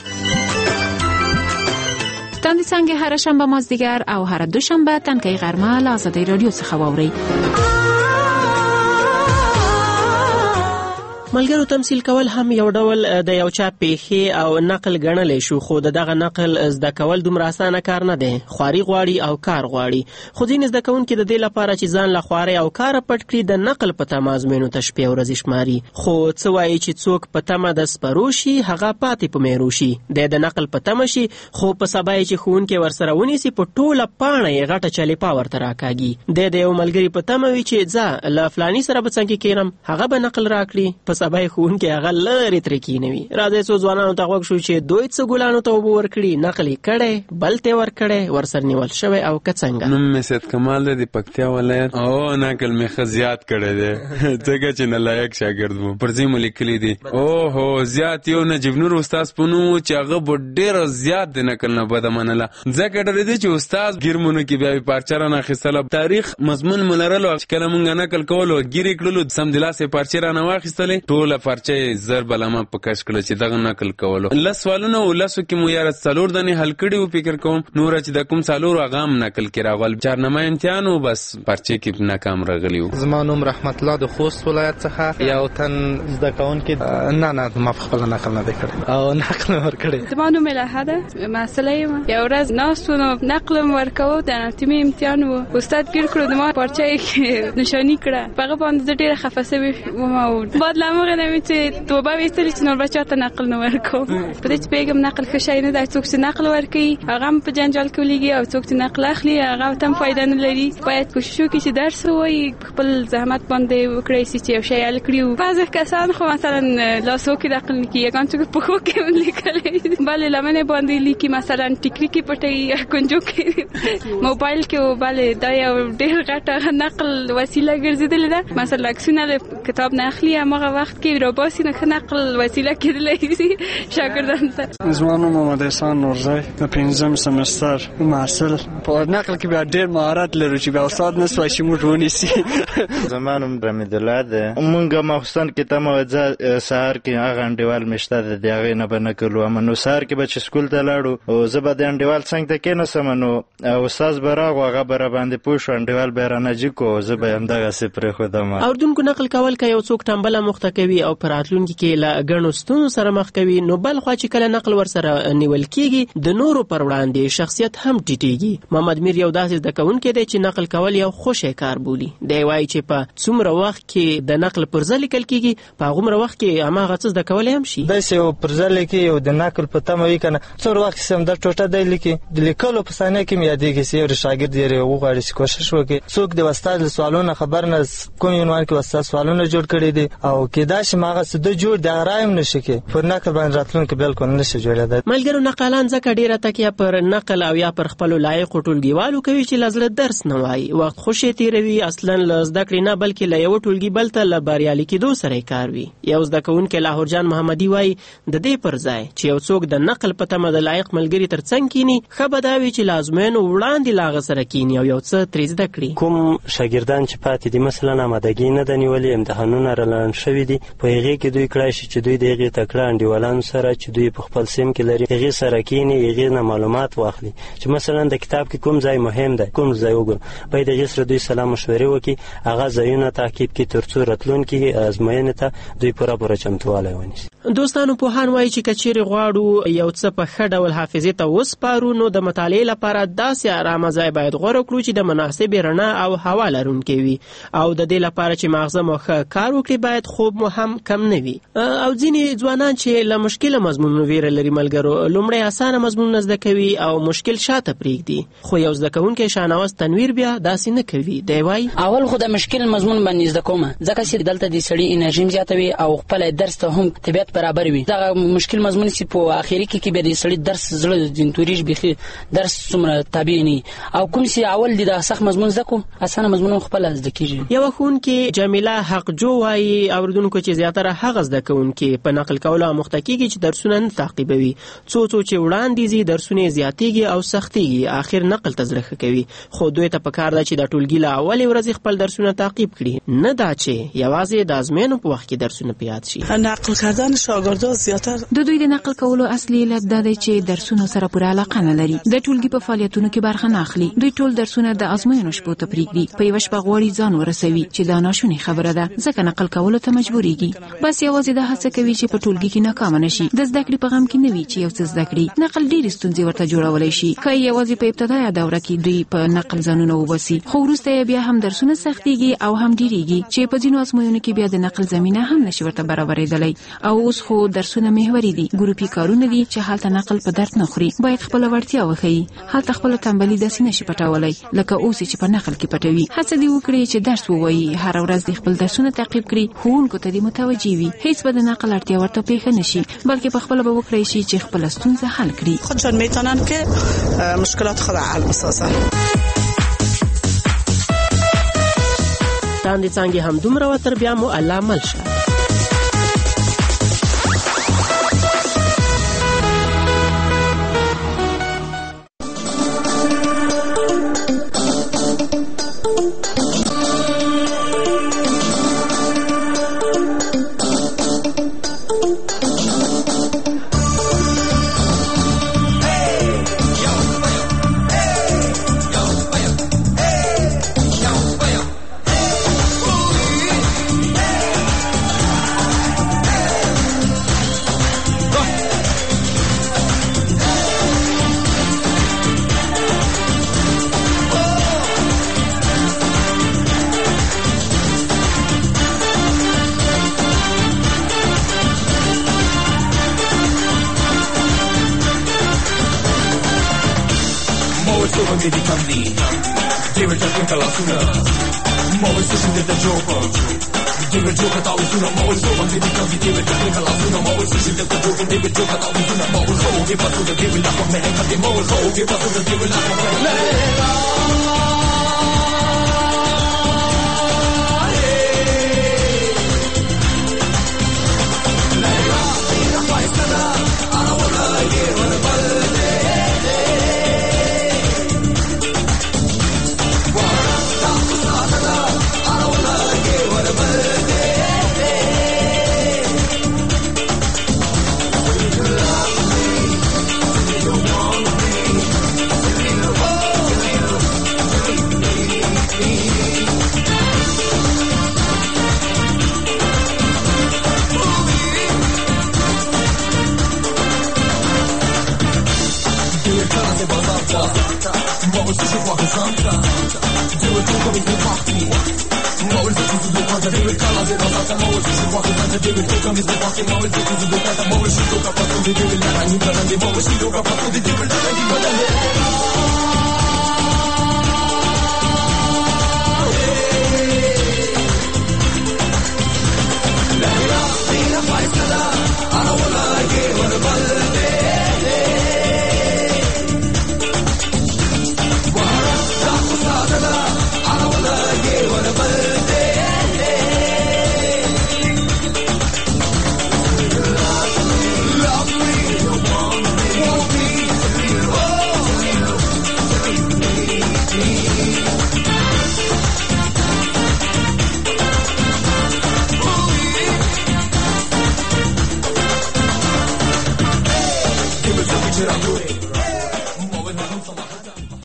تاندې څنګه هر شنبه مازدیګر او هر دوشنبه تنکي غرمه له آزادۍ رادیو څخه واورئ. ملګرو تمثيل کول هم یو ډول د یو چا پیخي او نقل غنل شو خو دغه نقل زده کول دومره اسانه کار نه دی. خواري غواړي او کار غواړي. خو ځین زده کوونکي د دې لپاره چې ځان له خواري او کار پټ کړي د نقل په تمازمنو تشپې او ورځ شماري. خو څه وایي چې څوک په تمه د سپروشي هغه پاتې په میروشي د نقل په تمه شي خو په سبا چې خوونکي ورسره ونیسي په ټوله پاڼه یې غټه چلی پاور تر راکاږي. د یو ملګری په تمه وي چې ځا له فلاني سره به څنګه کېنم هغه به نقل راکړي په سبا خون کې هغه لری تر کېنوي. راځي څو ځوانانو ته وګ شو چې دوی څه ګلانو ته وبور کړی نقل کړي بلته ور کړي ورسر نیول شوی او کڅنګ نو مې سید کمال دی پکتیا ولایت او نقل مې خزيات کړي دي څنګه چې نه لایق شاګرد وو پرځي ملکلی دي او هو زیات یو نجیب نور استاد پونو چې هغه ډېر زیات د نقل نه بده منله ځکه ډېر دي چې استاد ګرمونو کې بیا پارچرانه خصله تاریخ مضمون ملرلو چې کله مونږ نقل کولو ګيري کړلو سم دلاسه پارچرانه واخیستلې ټوله پرچې ضرب علامه پکښ کړل چې دغه نقل کولو لس سوالونه ولسو کې مو یار څلور دنه حل کړي او فکر کوم نور چې د کوم څلور اغام نقل کړه غول چارنامه امتحان او بس پرچې کې ناکام راغلیو. زما نوم رحمت الله د خوست ولایت څخه یو تن زده کون کې نه نه ما خپل نقل نه وکړ او نقل ور کړی. زما نوم الهاده مسئله یو ورځ ناسونو نقل ورکو د اناتومي امتحان وو استاد ګر کړو د ما پرچې کې نشانی کړه هغه باندې ډېر خفاسه و ما بعد لامغه نه چې توبه وستل چې نور بچا ته نقل نه ورکو په دې چې پیغام نقل خشای نه د څوک چې نقل ورکي هغه په جنجال کې لګي او څوک چې نقل اخلي هغه تم فائدہ نه لري. باید کوشش وکړي چې درس وایي خپل زحمت باندې وکړي چې یو شی حل کړي. بعض کسان خو مثلا لاسو کې نقل نه کوي هغه څوک په خو کې لیکلي bale لمنه باندې لیکي مثلا ټیکری کې پټي کنجو کې موبایل کې bale دا یو ډېر غټه نقل وسیله ګرځیدل ده. مثلا عکسونه کتاب نه اخلي هغه وخت وخت کې راباسي نه نقل وسیله کېدلی شي شاګردانو ته. زما نوم محمد احسان نورزی د پنځم سمستر محصل. په نقل کې بیا ډېر مهارت لرو چې بیا استاد نه سوای چې موږ ونیسي. زما نوم رمید الله ده. مونږ مخصوصا کې ته موځه سهار کې هغه انډیوال مشته ده د هغې نه به نه کړو نو سهار کې به چې سکول ته لاړو او زه به د انډیوال څنګ ته کېناستم نو استاد به راغو هغه به راباندې پوه شو انډیوال به یې رانه جګ کړو زه به یې همدغسې پرېښودم. اردوونکو نقل کول که یو څوک ټمبله مخته کوي او په راتلونکي کې له ګڼو ستونزو سره مخ کوي نو بل خوا چې کله نقل ورسره نیول کېږي د نورو پر وړاندې شخصیت هم ټیټېږي. محمد میر یو داسې زده کوونکی دی چې نقل کول یو خوشی کار بولي. دی وایي چې په څومره وخت کې د نقل پرزه لیکل کېږي په هغومره وخت کې هماغه څه زده کولی هم شي. داسې یو پرزه لیکي یو د نقل په تمه وي که نه څومره وخت کې سم دا ټوټه دی لیکي د لیکلو په ثانیه کې مې یادېږي چې یو شاګرد یې وغواړي چې کوشش وکړي څوک د استاد له سوالونو خبر نه کوم عنوان کې استاد سوالونه جوړ کړي دي او کېدای شي هغه څه د جوړ د رای هم نشي کې پر نقل باندې راتلونکي بالکل نشي جوړېدای. ملګرو نقالان ځکه ډېره تکیه پر نقل او یا پر خپلو لایقو ټولګیوالو کوي چې له زړه درس نه وایي وخت خوش یې تېروي اصلا له زده کړې نه بلکې له یوه ټولګي بل ته له بریالي کېدو سره یې کار وي. یو زده کوونکی لاهور جان محمدي وایي د دې پر ځای چې یو څوک د نقل په تمه د لایق ملګري تر څنګ کینی ښه به دا وي چې له ازموینو وړاندې له هغه سره کیني او یو څه ترې زده کړي. کوم شاګردان چې پاتې دي مثلا آمادګي نه ده نیولې امتحانونه رالنډ شوي دي په هغې کې دوی کړای شي چې دوی د هغې تکړه انډیوالانو سره چې دوی په خپل سیم کې لري هغې سره کیني هغې نه معلومات واخلي چې مثلا د کتاب کې کوم ځای مهم دی کوم ځای وګورو باید هغې سره دوی سلا مشورې وکړي هغه ځایونه تعقیب کړي تر څو راتلونکي ازموینې ته دوی پوره پوره چمتوالی ونیسي. دوستانو پوهان وایي چې که چیرې غواړو یو څه په ښه ډول حافظې ته وسپارو نو د مطالعې لپاره داسې ارامه ځای باید غوره کړو چې د مناسبې رڼا او هوا لرونکی وي او د دې لپاره چې ماغزه مو ښه کار وکړي باید خوب مو هم کم نه وي. او ځینې ځوانان چې له مشکله مضمونونو ویره لري ملګرو لومړی اسانه مضمونونه زده کوي او مشکل شاته پرېږدي خو یو زده کوونکی شاهنواز تنویر بیا داسې نه کوي. دی وایي اول خو د مشکل مضمون باندې زده کوم ځکه چې دلته د سړي انرژي زیاتوي او خپل درس ته هم طبیعت برابر وي. دا مشکل مضمون چې په اخري کې کې به د سړي درس زړه جنتوريش بيخي درس څومره تابع نه او کوم چې اول د سخت مضمون زده کو اسانه مضمون خپل زده کیږي. یو ښوونکې جمیله حق جو وایي اوردونکو چې زیاتره هغه زده کوونکي په نقل کولو مخته کېږي چې درسونه نه تعقیبوي څو څو چې وړاندې ځي درسونه زیاتېږي او سختېږي اخر نقل ته زړه ښه کوي خو دوی ته پکار ده چې د ټولګي له اولې ورځې خپل درسونه تعقیب کړي نه دا چې یوازې د ازموینو په وخت کې درسونه په یاد شي. نقل کردن شاګردان زیاتره د دوی د نقل کولو اصلي علت دا دی چې درسونه سره پوره علاقه نه لري د ټولګي په فعالیتونو کې برخه نه اخلي. دوی ټول درسونه د ازموینو شپو ته پرېږدي په یوه شپه غواړي ځان ورسوي چې دا ناشونې خبره ده ځکه نقل کولو ته مجبورېږي بس یوازې دا هڅه کوي چې په ټولګي کې ناکامه نشي د زده کړې په غم کې نه وي چې یو څه زده کړي. نقل ډېرې ستونزې ورته جوړولی شي که یوازې په ابتدایه دوره کې دوی په نقل ځانونه وباسي خو وروسته یې بیا هم درسونه سختېږي او هم ډېرېږي چې په ځینو ازموینو کې بیا د نقل زمینه هم نشي ورته برابرېدلی او اوس خو درسونه محوري دي ګروپي کارونه دي چې هلته نقل په درد نه خوري باید خپله وړتیا وښیي هلته خپله تنبلي داسې نشي پټولی لکه اوس چې په نقل کې پټوي. هڅه دې وکړي چې درس ووایي هره ورځ دې خپل درسونه تعقیب کړي ښوونکو ته دې متوجه وي هیڅ به د نقل اړتیا ورته پیښه نشي بلکې په خپله به وکړی شي چې خپله ستونزه حل کړي. خودشان میتونن که مشکلات خود حل بسازن. تاندې څانګې هم دومره و تر بیا مو الله مل شه. Mama,